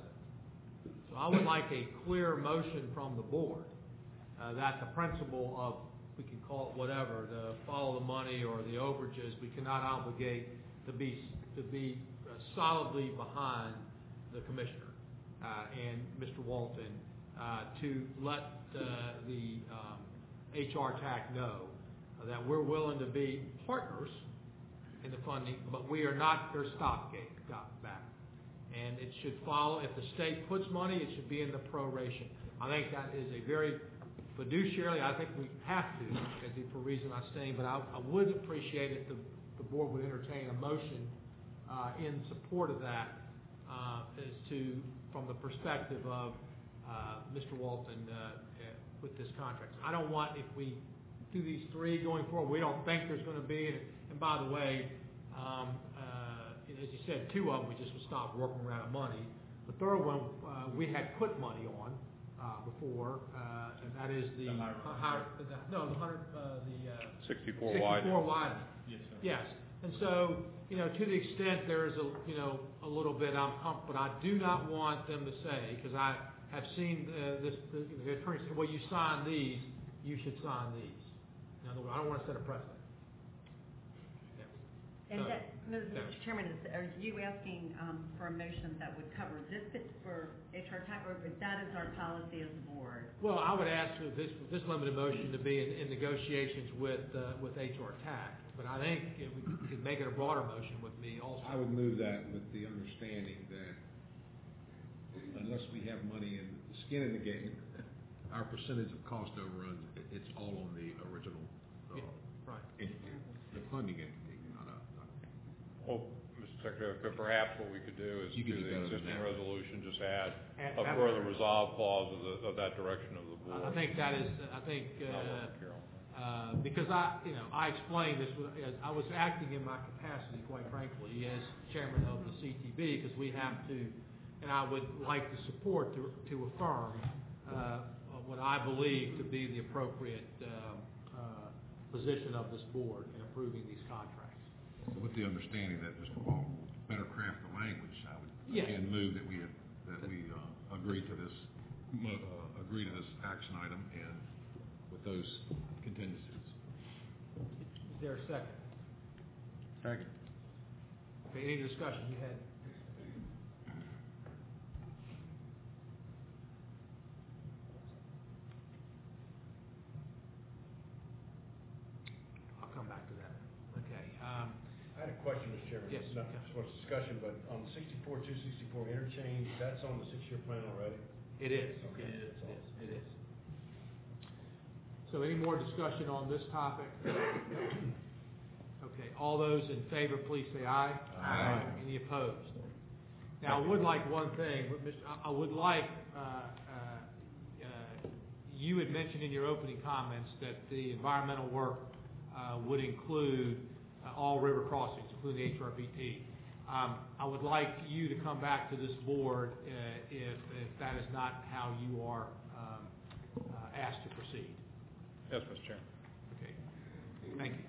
So I would like a clear motion from the board uh, that the principle of, we can call it whatever, the follow the money or the overages, we cannot obligate to be to be uh, solidly behind the commissioner uh, and Mister Walton uh, to let uh, the um, H R T A C know that we're willing to be partners in the funding, but we are not their stopgate back. And it should follow, if the state puts money, it should be in the proration. I think that is a very fiduciarily, I think we have to, for the reason I'm saying, but I, I would appreciate if the, the board would entertain a motion uh, in support of that uh, as to, from the perspective of uh, Mister Walton uh, with this contract. I don't want, if we do these three going forward, we don't think there's going to be, and, and by the way, um, uh, as you said, two of them we just would stop working around of money. The third one uh, we had put money on uh, before, uh, and that is the, the high, high, the, no, the hundred, uh, the uh, sixty-four wide. sixty-four wide. Yes, sir. Yes, and so you know, to the extent there is a you know a little bit, I'm comfortable. But I do not want them to say, because I have seen uh, this. The, you know, the attorney said, "Well, you sign these, you should sign these." In other words, I don't want to set a precedent. And So, that, Mister yeah. Chairman, is, are you asking um, for a motion that would cover this bit for H R TAC, or if that is our policy as a board? Well, I would ask for this, this limited motion to be in, in negotiations with, uh, with H R TAC, but I think it, we could make it a broader motion with me also. I would move that with the understanding that unless we have money in the skin in the game, our percentage of cost overruns, it- it's all on the original, uh, Yeah, right. entity, the funding entity, not a, not a. Well, Mister Secretary, could- perhaps what we could do is You to could do the better than existing that. resolution, just add Add- a add- further resolve clause of the, of that direction of the board. I think that is, I think, Not uh, working, Carol. uh, because I, you know, I explained this, with- as I was acting in my capacity, quite frankly, as chairman of the C T B, because we have to, and I would like to support to, to affirm, uh, what I believe to be the appropriate, um, uh, position of this board in approving these contracts. With the understanding that Mister Ball will better craft the language, I would Yeah. again move that we, that we, uh, agree to this, mo- uh, agree to this action item and with those contingencies. Is there a second? Second. Okay, any discussion? You had, I'll come back to that. Okay, um, I had a question, Mister Chairman. Yes, Not yeah. so much discussion, but on sixty-four, two sixty-four interchange, that's on the six-year plan already? it is. Okay. It is, it is, it is. So any more discussion on this topic? Okay, all those in favor, please say aye. Aye. Any opposed? Now, I would like one thing, but Mister I I would like, uh, uh, uh, you had mentioned in your opening comments that the environmental work uh, would include uh, all river crossings, including the H R B P. Um, I would like you to come back to this board uh, if, if that is not how you are um, uh, asked to proceed. Yes, Mister Chairman. Okay, thank you.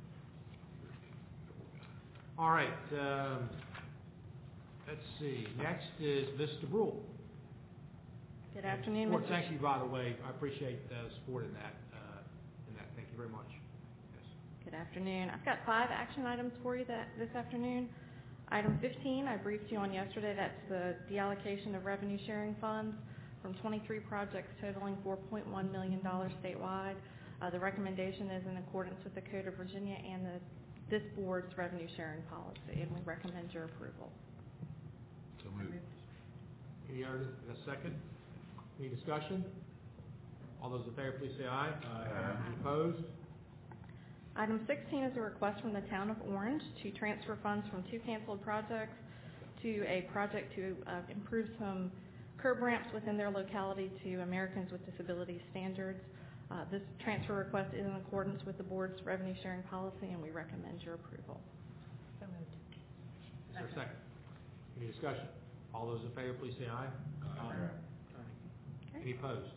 All right, um, let's see, next is Mister Brule. Good afternoon, Support, Mister thank you, by the way, I appreciate uh, support in that, uh, in that, thank you very much. Yes. Good afternoon. I've got five action items for you that, this afternoon. Item fifteen, I briefed you on yesterday, that's the deallocation of revenue sharing funds from twenty-three projects totaling four point one million dollars statewide. Uh, the recommendation is in accordance with the Code of Virginia and the, this board's revenue sharing policy, and we recommend your approval. So moved. Any other, a second? Any discussion? All those in favor, please say aye. Aye. Any opposed? Item sixteen is a request from the town of Orange to transfer funds from two canceled projects to a project to uh, improve some curb ramps within their locality to Americans with Disabilities standards. Uh, this transfer request is in accordance with the board's revenue sharing policy, and we recommend your approval. So moved. Is there a second? Any discussion? All those in favor, please say aye. Aye. Any opposed?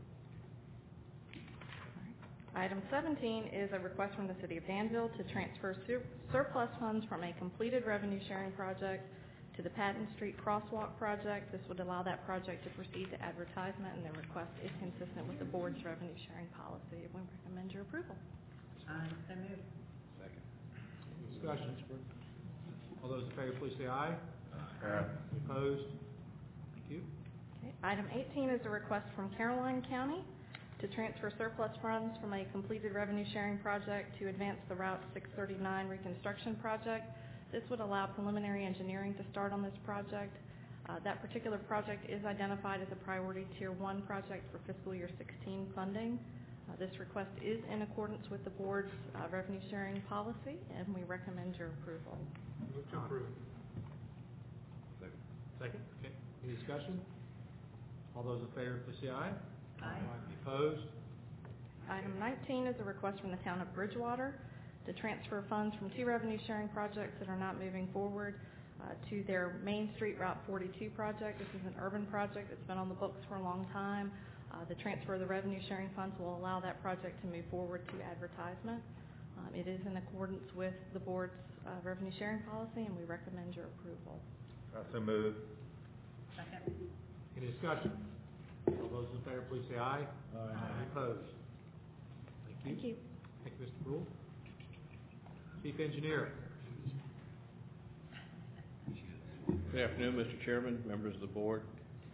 Item seventeen is a request from the City of Danville to transfer sur- surplus funds from a completed revenue sharing project to the Patton Street Crosswalk project. This would allow that project to proceed to advertisement, and the request is consistent with the board's revenue sharing policy. We recommend your approval. Aye. So moved. Second. Any discussion? All those in favor, please say aye. Aye. Any opposed? Thank you. Okay. Item eighteen is a request from Caroline County to transfer surplus funds from a completed revenue sharing project to advance the Route six thirty-nine reconstruction project. This would allow preliminary engineering to start on this project. Uh, that particular project is identified as a priority tier one project for fiscal year sixteen funding. Uh, this request is in accordance with the board's uh, revenue sharing policy, and we recommend your approval. Move to approve. Second. Second, okay. Any discussion? All those in favor, please say aye. Aye. Any opposed? Item nineteen is a request from the town of Bridgewater to transfer funds from two revenue sharing projects that are not moving forward uh, to their Main Street Route forty-two project. This is an urban project that's been on the books for a long time. Uh, the transfer of the revenue sharing funds will allow that project to move forward to advertisement. Um, it is in accordance with the board's uh, revenue sharing policy, and we recommend your approval. So moved. Second. Any discussion? All those in favor, please say aye. Aye. Any opposed? Thank you. Thank you. Thank you, Mister Brule. Chief Engineer. Good afternoon, Mister Chairman, members of the board.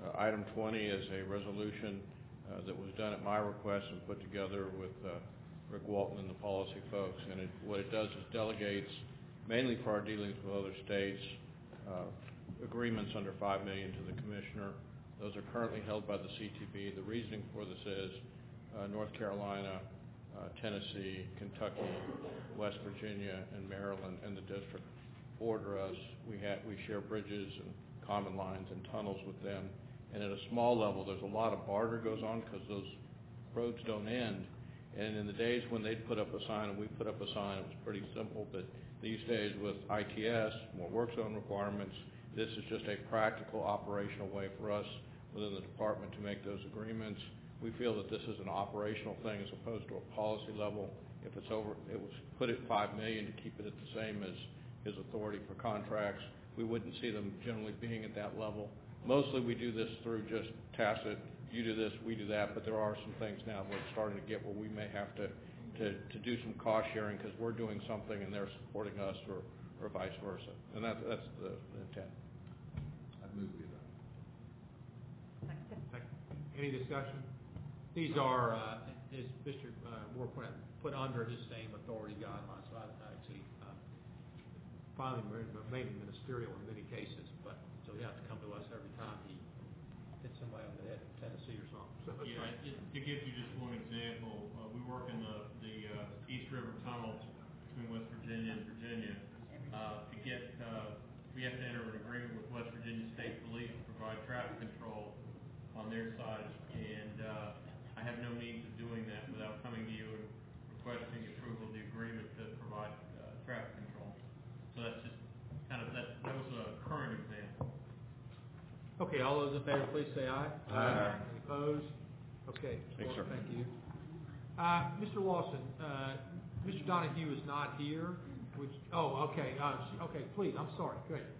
Uh, Item twenty is a resolution uh, that was done at my request and put together with uh, Rick Walton and the policy folks. And it, what it does is delegates, mainly for our dealings with other states, uh, agreements under five million dollars to the commissioner. Those are currently held by the C T B. The reasoning for this is uh, North Carolina, uh, Tennessee, Kentucky, West Virginia, and Maryland, and the district border us. We have we share bridges and common lines and tunnels with them. And at a small level, there's a lot of barter goes on because those roads don't end. And in the days when they'd put up a sign and we put up a sign, it was pretty simple. But these days with I T S, more work zone requirements, this is just a practical operational way for us within the department to make those agreements. We feel that this is an operational thing as opposed to a policy level. If it's over, it was put at five million dollars to keep it at the same as his authority for contracts. We wouldn't see them generally being at that level. Mostly we do this through just tacit, you do this, we do that, but there are some things now where it's starting to get where we may have to, to, to do some cost sharing because we're doing something and they're supporting us or, or vice versa. And that, that's the, the intent. I'd move to that. Second. Any discussion? These are, uh, as Mister uh, Moore pointed out, put under his same authority guidelines. So I, I actually uh, finally mainly ministerial in many cases, but so he has to come to us every time he hits somebody on the head in Tennessee or something. So it's Yeah, like- just to give you just one example, uh, we work in the, the, uh, East River Tunnel between West Virginia and Virginia. Uh, to get, uh, we have to enter an agreement with West Virginia State Police to provide traffic control on their side, and, uh, I have no means of doing that without coming to you and requesting approval of the agreement to provide, uh, traffic control. So that's just kind of, that, that was a current example. Okay, all those in favor, please say aye. Aye. Any opposed? Okay. Thanks, well, sir. Thank you. Uh, Mister Lawson, uh, Mister Donahue is not here. Which, oh, okay, uh, okay, please, I'm sorry, go ahead.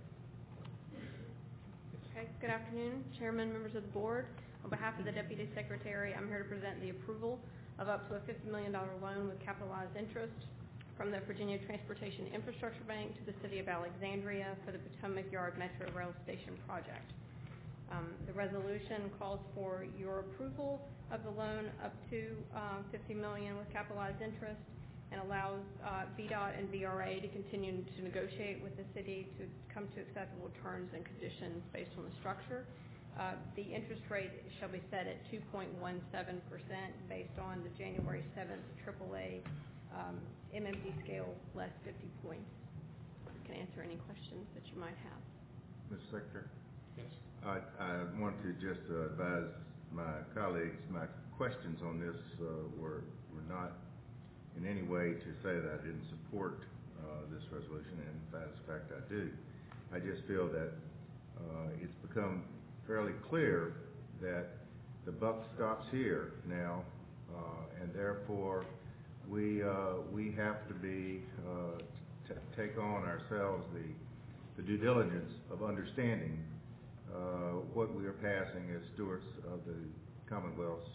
Okay, good afternoon, Chairman, members of the board. On behalf of the Deputy Secretary, I'm here to present the approval of up to a fifty million dollars loan with capitalized interest from the Virginia Transportation Infrastructure Bank to the City of Alexandria for the Potomac Yard Metro Rail Station project. Um, the resolution calls for your approval of the loan up to uh, fifty million dollars with capitalized interest and allows uh, V DOT and V R A to continue to negotiate with the city to come to acceptable terms and conditions based on the structure. Uh, the interest rate shall be set at two point one seven percent based on the January seventh triple A um, M M D scale less fifty points. I can answer any questions that you might have. Mister Secretary? Yes. I, I want to just uh, advise my colleagues, my questions on this uh, were, were not in any way to say that I didn't support uh, this resolution, and in fact, in fact I do. I just feel that uh, it's become fairly clear that the buck stops here now, uh, and therefore we uh, we have to be uh, t take on ourselves the the due diligence of understanding uh, what we are passing as stewards of the Commonwealth's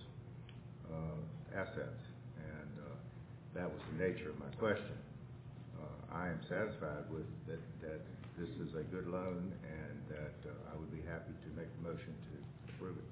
uh, assets, and uh, that was the nature of my question. Uh, I am satisfied with that, that this is a good loan, and that uh, I would be happy to make the motion to approve it.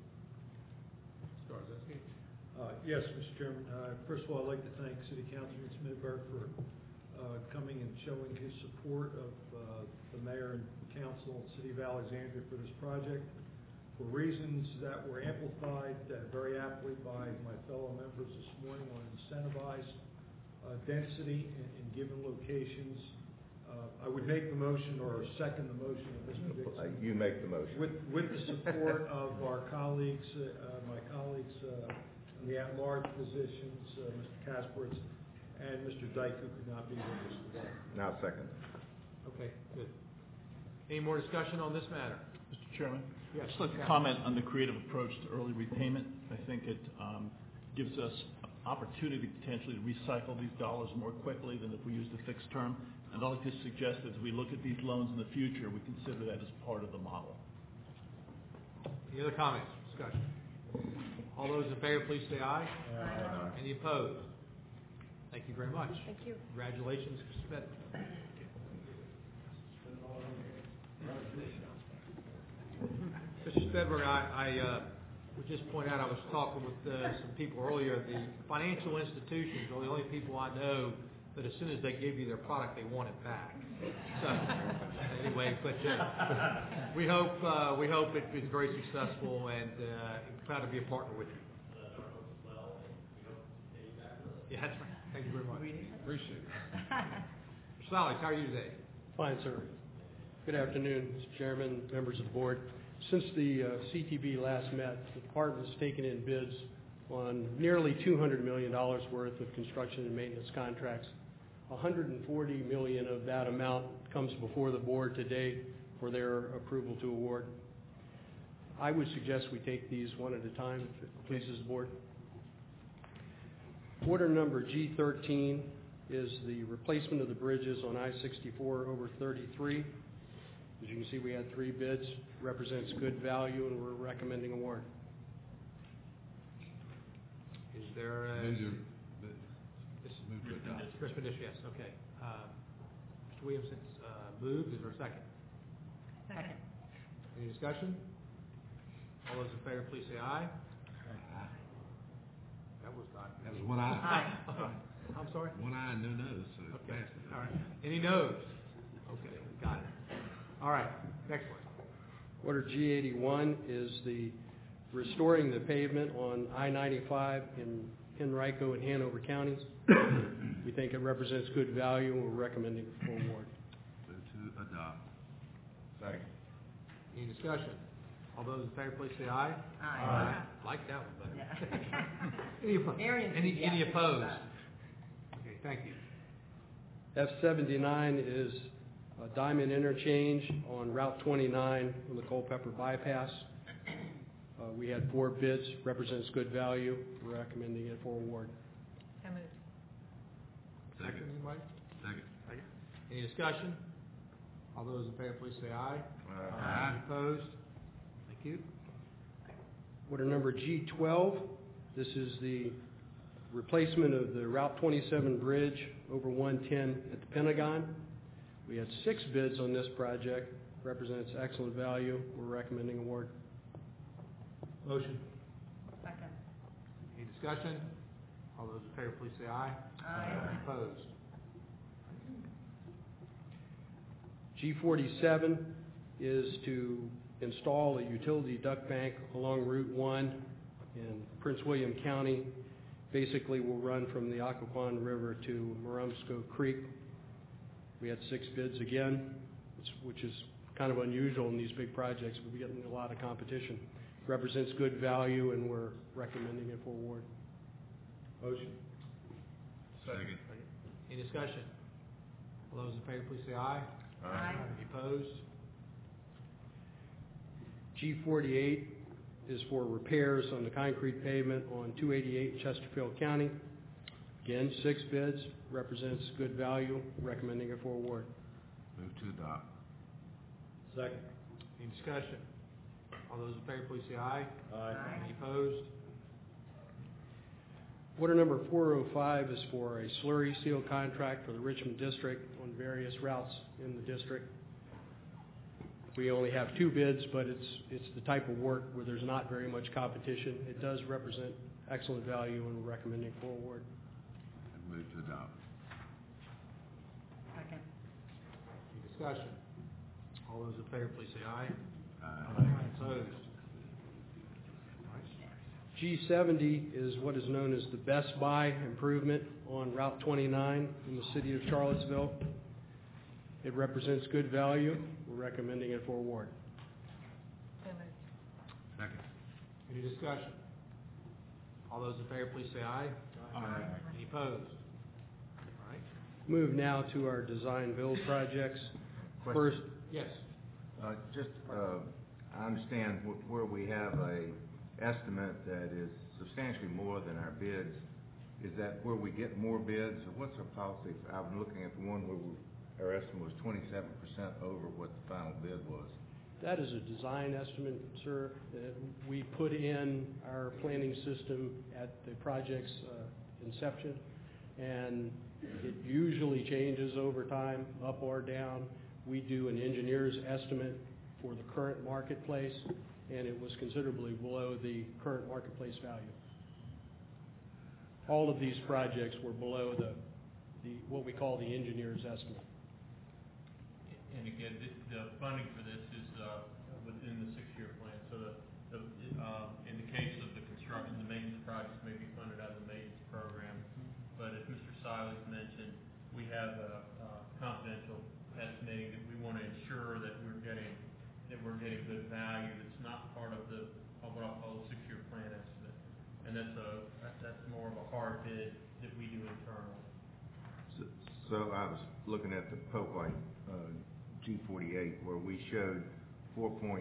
Starzewski? Uh, Yes, Mister Chairman. Uh, First of all, I'd like to thank City Councilman Smidberg for uh, coming and showing his support of uh, the mayor and council and City of Alexandria for this project, for reasons that were amplified uh, very aptly by my fellow members this morning on incentivized uh, density in, in given locations. Uh, I would make the motion or second the motion of Mister Dixon. You make the motion. With, with the support of our colleagues, uh, my colleagues uh, in the at-large positions, uh, Mister Kasperitz and Mister Dyke, who could not be with us today. Now second. Okay, good. Any more discussion on this matter? Mister Chairman? Yes. I'd just like to comment on the creative approach to early repayment. I think it um, gives us opportunity potentially to recycle these dollars more quickly than if we use the fixed term. And I'd like to suggest that as we look at these loans in the future, we consider that as part of the model. Any other comments, discussion? All those in favor, please say aye. Aye. Any opposed? Thank you very much. Thank you. Congratulations, Mister Smith. Mister Stedberg, I, I uh, would just point out, I was talking with uh, some people earlier, the financial institutions are the only people I know that as soon as they give you their product, they want it back. So, anyway, but uh, we hope uh, we hope it is very successful, and uh, proud to be a partner with you. Yeah, that's right. Thank you very much. Appreciate it. Mister Solly, how are you today? Fine, sir. Good afternoon, Mister Chairman, members of the board. Since the uh, C T B last met, the department has taken in bids on nearly two hundred million dollars worth of construction and maintenance contracts. one hundred forty million dollars of that amount comes before the board today for their approval to award. I would suggest we take these one at a time, if it pleases the board. Order number G thirteen is the replacement of the bridges on I sixty-four over thirty-three. As you can see, we had three bids, represents good value, and we're recommending award. Is there a... Move to- This is move to adopt. Chris Medici, yes, okay. Uh, Mister Williamson uh, moved, is there a second? Second. Any discussion? All those in favor, please say aye. Aye. That was not... That was one eye. Aye. I'm sorry? One eye and no nose, so it's Okay, passed. all right. Any no's? Okay, got it. All right, next one. Order G eighty-one is the restoring the pavement on I ninety-five in Henrico and Hanover counties. We think it represents good value, and we're recommending it for award. Move to adopt. Second. Any discussion? All those in favor, please say aye. Aye. Like that one better. Yeah. Any opposed? Very Any, any enthusiastic opposed? about Okay, thank you. F seventy-nine is a diamond interchange on Route twenty-nine on the Culpeper bypass. Uh, we had four bids, represents good value. We're recommending it for award. So moved. Second, anybody? Second. Second. Any discussion? All those in favor, please say aye. Aye. Any opposed? Thank you. Order number G twelve, this is the replacement of the Route twenty-seven bridge over one ten at the Pentagon. We had six bids on this project, represents excellent value. We're recommending award. Motion. Second. Any discussion? All those in favor, please say aye. Aye. Any opposed? G forty-seven is to install a utility duct bank along Route one in Prince William County. Basically, will run from the Occoquan River to Marumsco Creek. We had six bids again, which- which is kind of unusual in these big projects. We're getting a lot of competition. Represents good value, and we're recommending it for award. Motion. Second. Any discussion? All those in favor, please say aye. Aye. Any opposed? G forty-eight is for repairs on the concrete pavement on two eighty-eight in Chesterfield County. Again, six bids, represents good value, recommending it for award. Move to adopt. Second. Any discussion? All those in favor, please say aye. Aye. Any opposed? Order number four oh five is for a slurry seal contract for the Richmond District on various routes in the district. We only have two bids, but it's, it's the type of work where there's not very much competition. It does represent excellent value, and we're recommending for award. And move to adopt. Second. Any discussion? All those in favor, please say aye. Aye. Opposed? G seventy is what is known as the Best Buy improvement on Route twenty-nine in the city of Charlottesville. It represents good value. We're recommending it for award. So moved. Second. Any discussion? All those in favor, please say aye. Aye. Any opposed? All right. Move now to our design build projects. Question. First, Yes. Uh, Just, uh, I understand wh- where we have a estimate that is substantially more than our bids. Is that where we get more bids, or what's our policy? I'm looking at the one where we- our estimate was twenty-seven percent over what the final bid was. that is a design estimate, sir. Uh, We put in our planning system at the project's uh, inception, and it usually changes over time, up or down. We do an engineer's estimate for the current marketplace, and it was considerably below the current marketplace value. All of these projects were below the, the what we call the engineer's estimate. And again, the, the funding for this is uh, within the six-year plan. So the, the uh, in the case of the construction, the maintenance projects may be funded out of the maintenance program. But as Mister Siley mentioned, we have a, a confidential estimating that we want to ensure that we're getting that we're getting good value. That's not part of the of what I'll call the six-year plan estimate. And that's a that's more of a hard bid that we do internally. So, so I was looking at the Pope Light uh, G forty-eight where we showed four point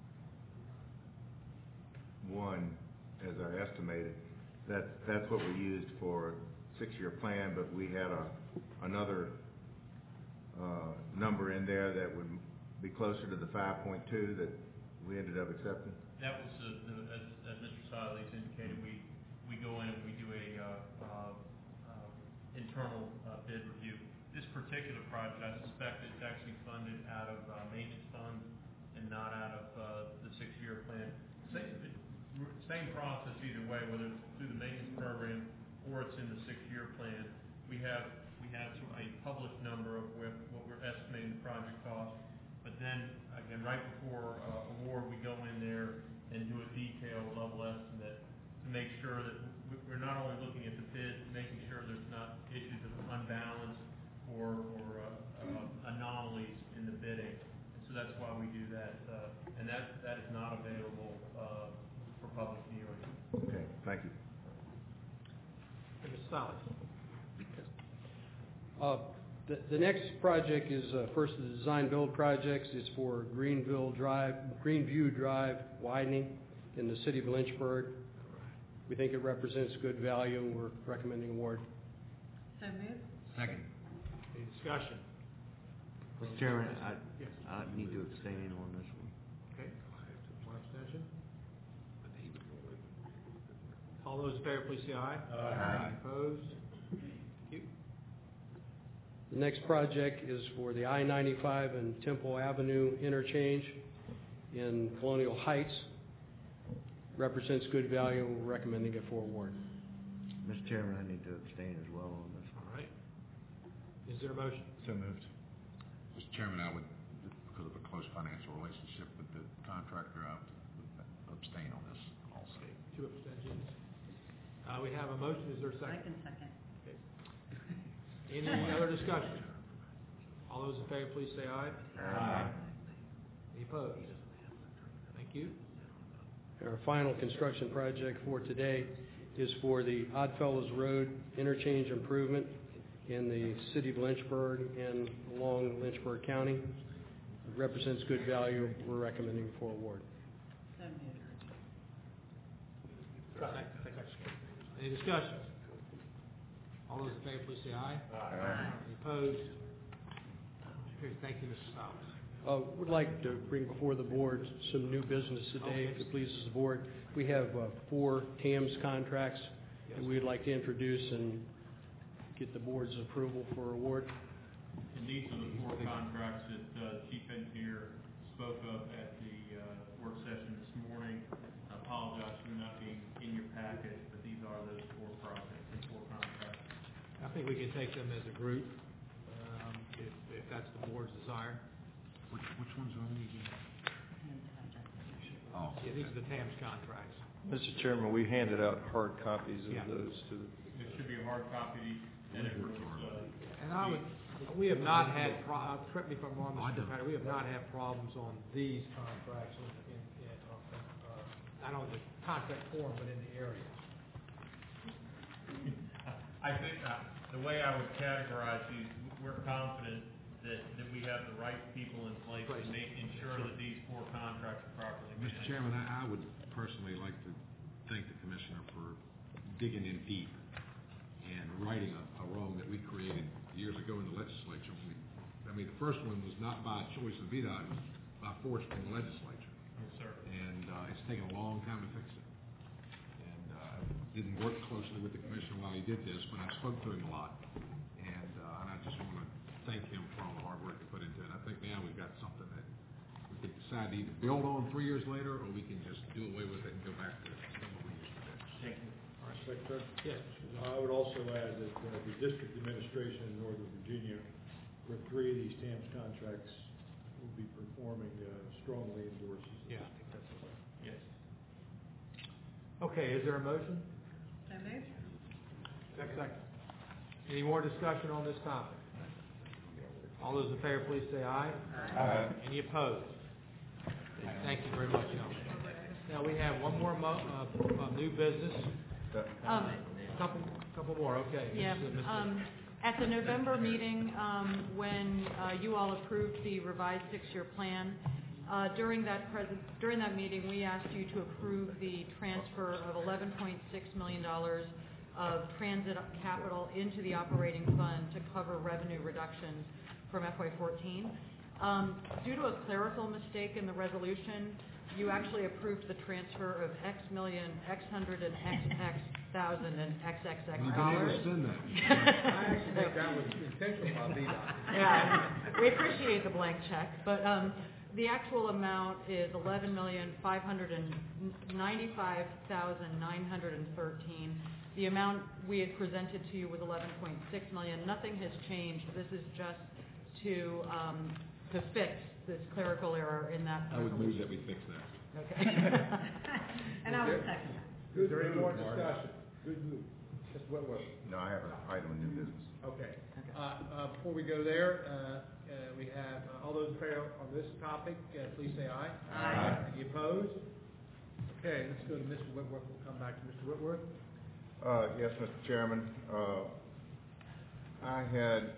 one as our estimated. That that's what we used for six-year plan, but we had a another uh, number in there that would be closer to the five point two that we ended up accepting. That was the, the as, as Mister Siley's indicated, we we go in and we do a uh, uh, uh, internal uh, bid review. This particular project, I suspect it's actually funded out of uh, maintenance funds and not out of uh, the six-year plan. Same, same process either way, whether it's through the maintenance program or it's in the six-year plan. We have we have a published number of where, what we're estimating the project cost, but then again, right before uh, award, we go in there and do a detailed level estimate to make sure that we're not only looking at the bid, making sure there's not issues of unbalance or, or uh, uh, anomalies in the bidding. And so that's why we do that, uh, and that that is not available uh, for public viewing. Okay, thank you. Mister Siley. Uh, the, the next project is uh, first of the design build projects. It's for Greenville Drive, Greenview Drive widening in the city of Lynchburg. We think it represents good value, and we're recommending award. So moved. Second. Any discussion? Mister Chairman, I, Yes. I need to abstain on this one. Okay. One abstention. All those in favor, please say aye. Aye. Opposed? Thank you. The next project is for the I ninety-five and Temple Avenue interchange in Colonial Heights. Represents good value, and we're recommending it for award. Mister Chairman, I need to abstain as well on this one. All right. Is there a motion? So moved. Mister Chairman, I would, because of a close financial relationship with the contractor, I would abstain on this also. Okay, two abstentions. Uh, we have a motion, is there a I second? can second. Okay. Any other discussion? All those in favor, please say aye. Aye. Any opposed? Thank you. Our final construction project for today is for the Oddfellows Road interchange improvement in the city of Lynchburg and along Lynchburg County. It represents good value. We're recommending for award. So moved. Any discussion? All those in favor, please say aye. Aye. Any opposed? Okay, thank you, Mister Stiles. Uh, would like to bring before the board some new business today, if it pleases the board. We have uh, four TAMS contracts that we'd like to introduce and get the board's approval for award. And these are the four contracts that uh, the chief engineer spoke of at the uh, work session this morning. I apologize for not being in your packet, but these are those four projects and four contracts. I think we can take them as a group, um, if, if that's the board's desire. Which, which ones are we again? Oh. Yeah, these are the TAMS contracts. Mister Chairman, we handed out hard copies of Yeah. those to the There should be a hard copy, and it was, uh, And I would, we have not had, pro- uh, correct me if I'm wrong, I Mister don't. Patty, we have not had problems on these contracts in, in, in, uh, uh, not only the contract form, but in the area. I think, uh, the way I would categorize these, we're confident that, that we have the right people in place to make, ensure that these four contracts are properly managed. Mister Chairman, I, I would personally like to thank the commissioner for digging in deep and righting a, a wrong that we created years ago in the legislature. We, I mean, the first one was not by choice of V D O T, it was by force from the legislature. Yes, sir. And uh, it's taken a long time to fix it. And uh, I didn't work closely with the commissioner while he did this, but I spoke to him a lot. And, uh, and I just want to thank him for all the hard work he put into it. I think now we've got something that we can decide to either build on three years later, or we can just do away with it and go back to what we used to do. Thank you. Secretary? Yes. I would also add that uh, the district administration in Northern Virginia, with three of these T A M S contracts, will be performing uh, strongly endorses. Yeah, I think that's the way. Yes. Okay, is there a motion? So moved. Second. Any more discussion on this topic? All those in favor, please say aye. Aye. Any opposed? Thank you very much, gentlemen. Now, we have one more mo, uh, uh, new business. Um, Couple, couple more, okay. Yeah, This is, uh, Mister um, at the November meeting, um, when, uh, you all approved the revised six-year plan, uh, during that present, during that meeting, we asked you to approve the transfer of eleven point six million dollars of transit capital into the operating fund to cover revenue reductions from F Y fourteen. Um, due to a clerical mistake in the resolution, you actually approved the transfer of X million, X hundred, and X X thousand, and X X X You can dollars. understand that. I actually think that was intentional by V DOT. Yeah, we appreciate the blank check, but um, the actual amount is eleven million, five hundred and ninety-five thousand, nine hundred and thirteen. The amount we had presented to you was eleven point six million. Nothing has changed. This is just to um, to fix this clerical error in that. I would move that we fix that. Okay. And I will second. Is there any more Good move, Marty. discussion? Good move. Mister Whitworth. No, I have an item of new business. Okay. Uh, uh, before we go there, uh, uh, we have, uh, all those in favor on this topic, uh, please say aye. Aye. Any opposed? Okay, let's go to Mister Whitworth. We'll come back to Mister Whitworth. Uh, yes, Mister Chairman, uh, I had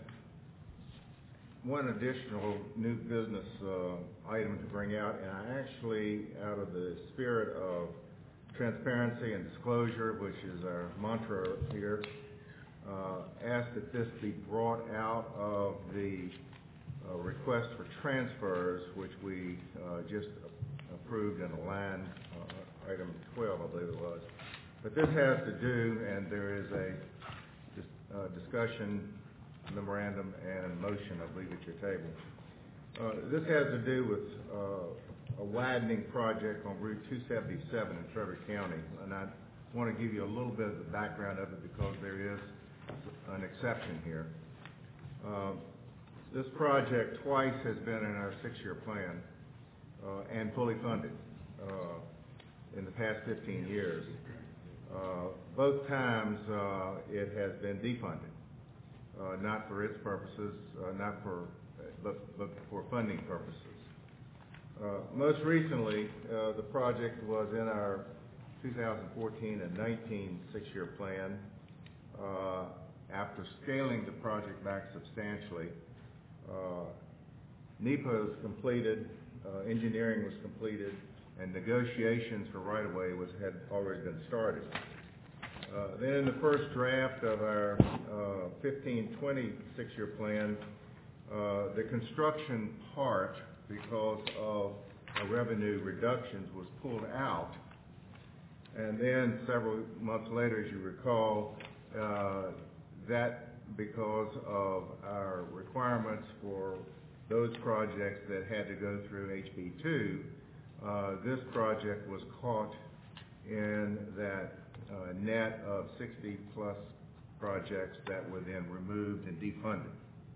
one additional new business, uh, item to bring out, and I actually, out of the spirit of transparency and disclosure, which is our mantra here, uh, asked that this be brought out of the, uh, request for transfers, which we, uh, just approved in a line, uh, item twelve, I believe it was. But this has to do, and there is a dis- uh, discussion memorandum and motion, I believe, at your table. Uh, this has to do with uh, a widening project on Route two seventy-seven in Frederick County, and I want to give you a little bit of the background of it because there is an exception here. Uh, this project twice has been in our six-year plan uh, and fully funded uh, in the past fifteen years. Uh, both times uh, it has been defunded, uh, not for its purposes, uh, not for, but, but for funding purposes. Uh, most recently, uh, the project was in our two thousand fourteen and nineteen six-year plan. Uh, after scaling the project back substantially, uh, NEPA was completed, uh, engineering was completed, and negotiations for right-of-way was had already been started. Uh, then in the first draft of our uh, fifteen twenty six-year plan, uh, the construction part, because of uh, revenue reductions, was pulled out. And then several months later, as you recall, uh, that because of our requirements for those projects that had to go through H B two, Uh, this project was caught in that uh, net of sixty plus projects that were then removed and defunded.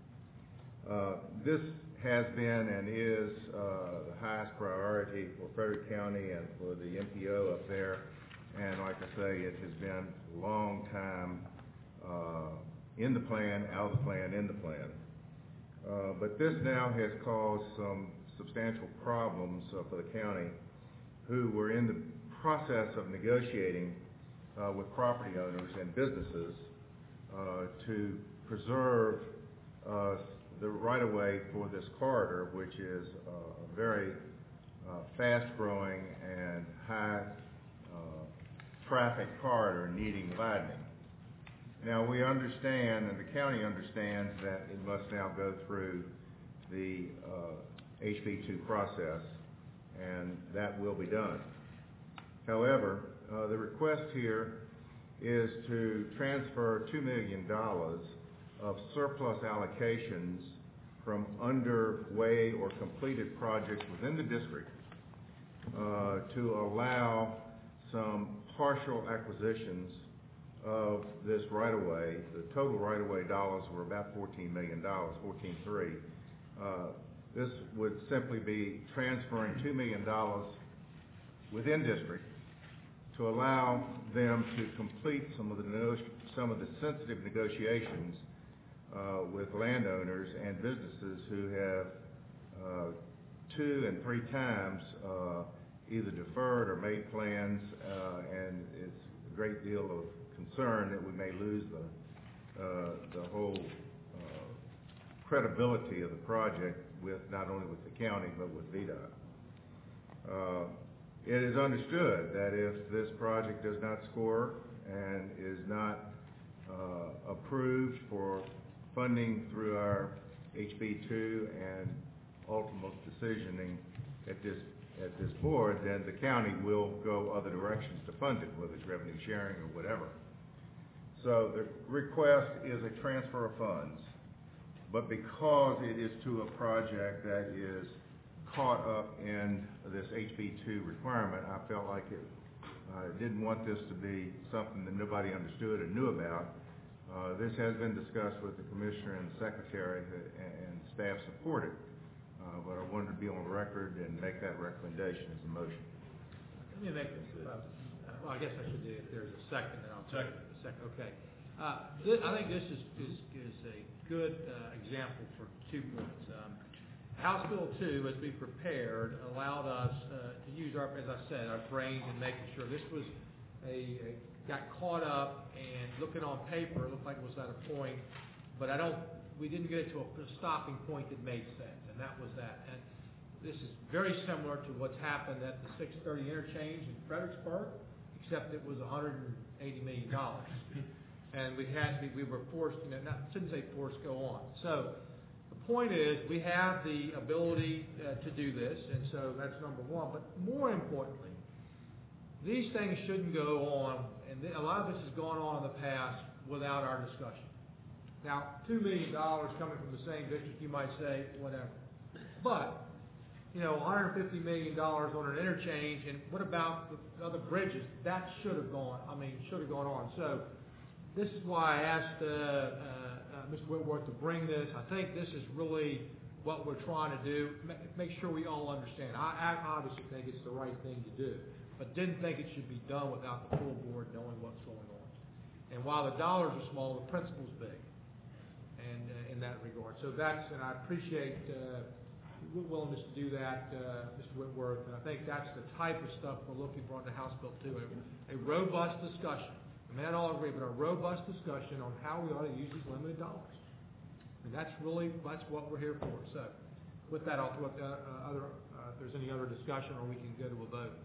Uh, this has been and is uh, the highest priority for Frederick County and for the M P O up there. And like I say, it has been a long time uh, in the plan, out of the plan, in the plan. Uh, but this now has caused some substantial problems uh, for the county, who were in the process of negotiating uh, with property owners and businesses uh, to preserve uh, the right-of-way for this corridor, which is uh, a very uh, fast-growing and high uh, traffic corridor needing widening. Now we understand, and the county understands, that it must now go through the uh, H B two process, and that will be done. However, uh, the request here is to transfer two million dollars of surplus allocations from underway or completed projects within the district uh, to allow some partial acquisitions of this right-of-way. The total right-of-way dollars were about fourteen million dollars, fourteen point three. Uh, this would simply be transferring two million dollars within district to allow them to complete some of the nego- some of the sensitive negotiations uh, with landowners and businesses who have uh, two and three times uh, either deferred or made plans, uh, and it's a great deal of concern that we may lose the uh, the whole uh, credibility of the project with not only with the county but with V DOT. Uh, it is understood that if this project does not score and is not uh, approved for funding through our H B two and ultimate decisioning at this at this board, then the county will go other directions to fund it, whether it's revenue sharing or whatever. So the request is a transfer of funds, but because it is to a project that is caught up in this H B two requirement, I felt like it uh, didn't want this to be something that nobody understood or knew about. Uh, this has been discussed with the commissioner and the secretary, and, and staff support it. Uh, but I wanted to be on record and make that recommendation as a motion. Let me make this, uh, well, I guess I should do, if there's a second, then I'll take a second, okay. Uh, thi- I think this is, is, is a good, uh, example for two points. Um, House Bill two, as we prepared, allowed us, uh, to use our, as I said, our brains in making sure this was a, a, got caught up and looking on paper, it looked like it was at a point, but I don't, we didn't get it to a stopping point that made sense, and that was that. And this is very similar to what's happened at the six thirty interchange in Fredericksburg, except it was one hundred eighty million dollars. And we had, we, we were forced, you know, not, shouldn't say forced, go on. So the point is, we have the ability uh, to do this, and so that's number one. But more importantly, these things shouldn't go on, and th- a lot of this has gone on in the past without our discussion. Now, two million dollars coming from the same district, you might say, whatever. But, you know, one hundred fifty million dollars on an interchange, and what about the other bridges? That should have gone, I mean, should have gone on. So this is why I asked uh, uh, uh, Mister Whitworth to bring this. I think this is really what we're trying to do, make, make sure we all understand. I, I obviously think it's the right thing to do, but didn't think it should be done without the full board knowing what's going on. And while the dollars are small, the principle's big. And uh, in that regard. So that's, and I appreciate uh, your willingness to do that, uh, Mister Whitworth, and I think that's the type of stuff we're looking for in the House Bill too, a, a robust discussion. I may not all agree, but a robust discussion on how we ought to use these limited dollars. And that's really, that's what we're here for. So with that, I'll throw up uh, uh, other, uh, if there's any other discussion, or we can go to a vote.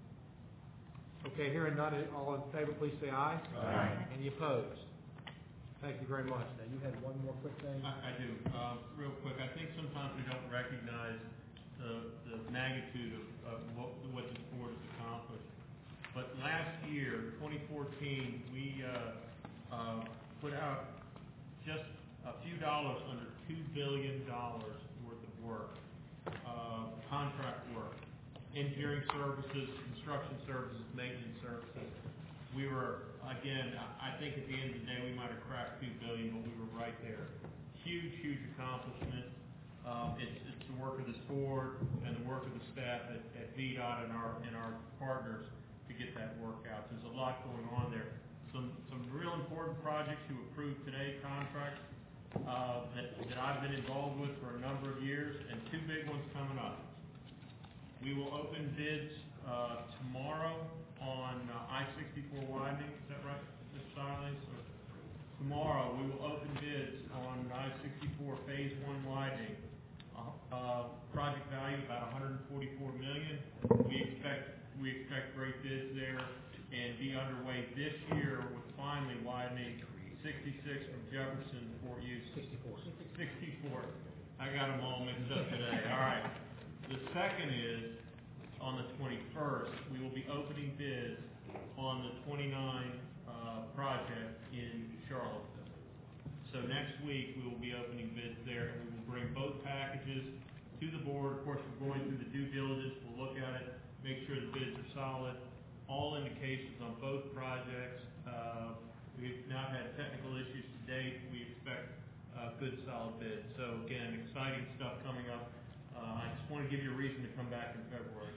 Okay, hearing none, all in favor, please say aye. Aye. Any opposed? Thank you very much. Now, you had one more quick thing? I, I do. Um, real quick, I think sometimes we don't recognize the, the magnitude of, of what, what this board has accomplished. But last year, twenty fourteen, we uh, uh, put out just a few dollars under two billion dollars worth of work, uh, contract work, engineering services, construction services, maintenance services. We were, again, I think at the end of the day, we might have cracked two billion dollars, but we were right there. Huge, huge accomplishment. Um, it's, it's the work of this board and the work of the staff at, at V DOT and our, and our partners to get that work out. There's a lot going on there. Some, some real important projects you approved today, contracts, uh, that, that I've been involved with for a number of years, and two big ones coming up. We will open bids, uh, tomorrow on uh, I sixty-four widening, is that right, Mister Siley? So tomorrow, we will open bids on I sixty-four Phase One widening. Uh, uh, project value about one hundred forty-four million dollars. We expect we expect great bids there and be underway this year with finally widening sixty-six from Jefferson to Fort Use. sixty-four. sixty-four. I got them all mixed up today. All right. The second is, on the twenty-first, we will be opening bids on the twenty-nine uh, project in Charlottesville. So so next week, we will be opening bids there, and we will bring both packages to the board. Of course, we're going through the due diligence, we'll look at it, make sure the bids are solid. All indications on both projects. Uh, we've not had technical issues to date. We expect uh, good, solid bids. So again, exciting stuff coming up. Uh, I just want to give you a reason to come back in February.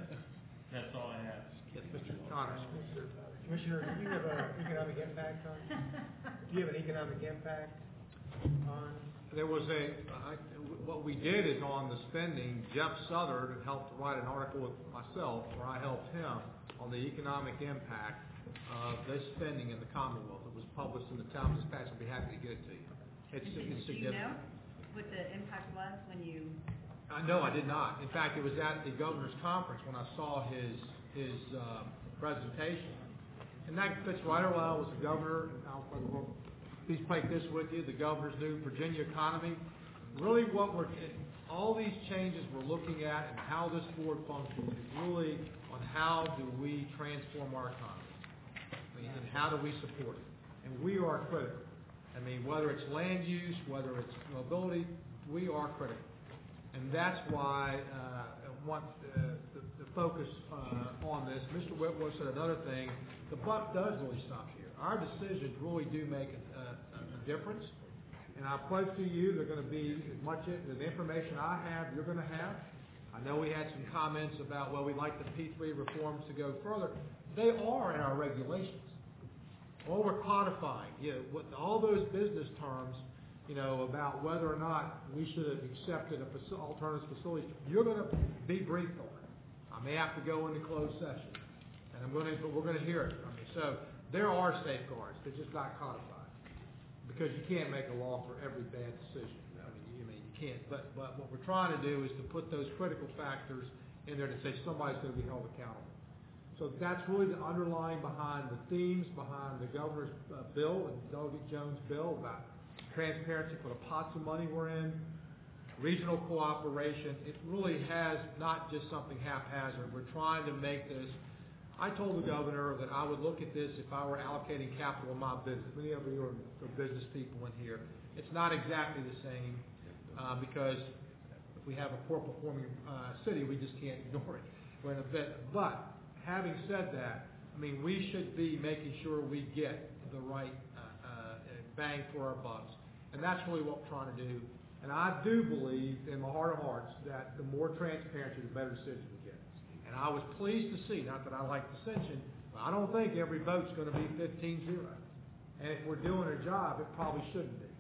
That's all I have. Yes, Mister Connors. Commissioner, do you have an economic impact on, do you have an economic impact on? There was a, I, what we did is on the spending, Jeff Southard helped write an article with myself where I helped him on the economic impact of this spending in the Commonwealth. It was published in the Times Dispatch. I'd be happy to get it to you. It's, Did it's you know significant. what the impact was when you? Uh, no, I did not. In fact, it was at the governor's conference when I saw his his uh, presentation, and that fits right well with the governor. I'll, I'll please take this with you. The governor's new Virginia economy. Really, what we're all these changes we're looking at and how this board functions is really on how do we transform our economy, I mean, and how do we support it. And we are critical. I mean, whether it's land use, whether it's mobility, we are critical. And that's why uh, I want uh, the, the focus uh, on this. Mister Whitworth said another thing. The buck does really stop here. Our decisions really do make a, a, a difference. And I pledge to you they're going to be as much the information I have, you're going to have. I know we had some comments about, well, we'd like the P three reforms to go further. They are in our regulations. All we're codifying, you know, what, all those business terms, you know, about whether or not we should have accepted a faci- alternative facility, you're going to be briefed on it. I may have to go into closed session, and I'm going to, but we're going to hear it from you. So there are safeguards. They're just not codified. Because you can't make a law for every bad decision. I mean, you, I mean, you can't. But, but what we're trying to do is to put those critical factors in there to say somebody's going to be held accountable. So that's really the underlying behind the themes behind the governor's uh, bill and Delegate Jones' bill about transparency for the pots of money we're in, regional cooperation. It really has not just something haphazard. We're trying to make this. I told the governor that I would look at this if I were allocating capital in my business. Many of you are, are business people in here. It's not exactly the same uh, because if we have a poor performing uh, city, we just can't ignore it. We're in a bit. But having said that, I mean, we should be making sure we get the right uh, uh, bang for our bucks. And that's really what we're trying to do. And I do believe in my heart of hearts that the more transparency, the better decisions we get. And I was pleased to see, not that I like dissension, but I don't think every vote's going to be fifteen zero. And if we're doing our job, it probably shouldn't be.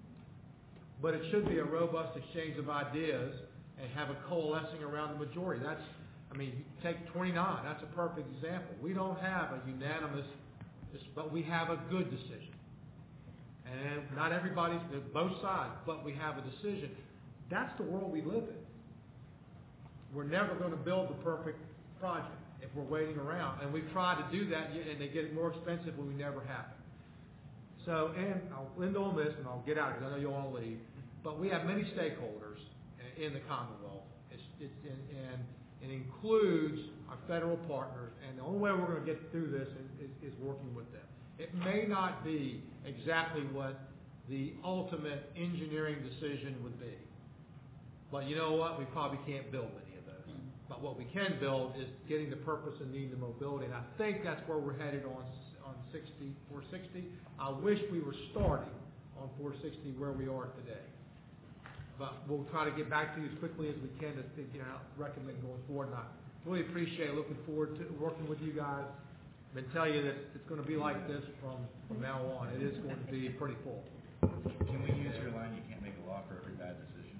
But it should be a robust exchange of ideas and have a coalescing around the majority. That's, I mean, you take twenty-nine, that's a perfect example. We don't have a unanimous, but we have a good decision. And not everybody's, both sides, but we have a decision. That's the world we live in. We're never going to build the perfect project if we're waiting around. And we've tried to do that, and they get more expensive when we never happen. So, and I'll end on this, and I'll get out because I know you all want to leave. But we have many stakeholders in the Commonwealth. It's, it's, and, and it includes our federal partners. And the only way we're going to get through this is, is, is working with them. It may not be exactly what the ultimate engineering decision would be. But you know what? We probably can't build any of those. But what we can build is getting the purpose and need of mobility. And I think that's where we're headed on on sixty, four sixty. I wish we were starting on four sixty where we are today. But we'll try to get back to you as quickly as we can to you know, recommend going forward. And I really appreciate looking forward to working with you guys. I've been telling you that it's going to be like this from, from now on. It is going to be pretty full. Can we use your line, you can't make a law for every bad decision?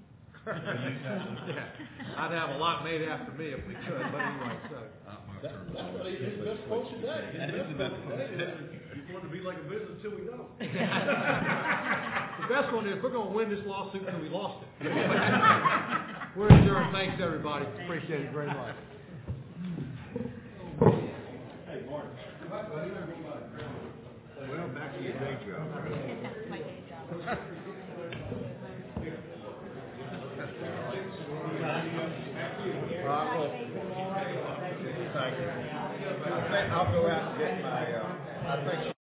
Yeah, I'd have a lot made after me if we could, but anyway, so. That, that's what his best quote today. That is the best quote today. You want to be like a business until we don't. The best one is we're going to win this lawsuit until we lost it. We're adjourned. Thanks, everybody. Appreciate it very much. Hey, Martin. Well, back to your day job. My day job. Thank you. I think I'll go out and get my, uh, I think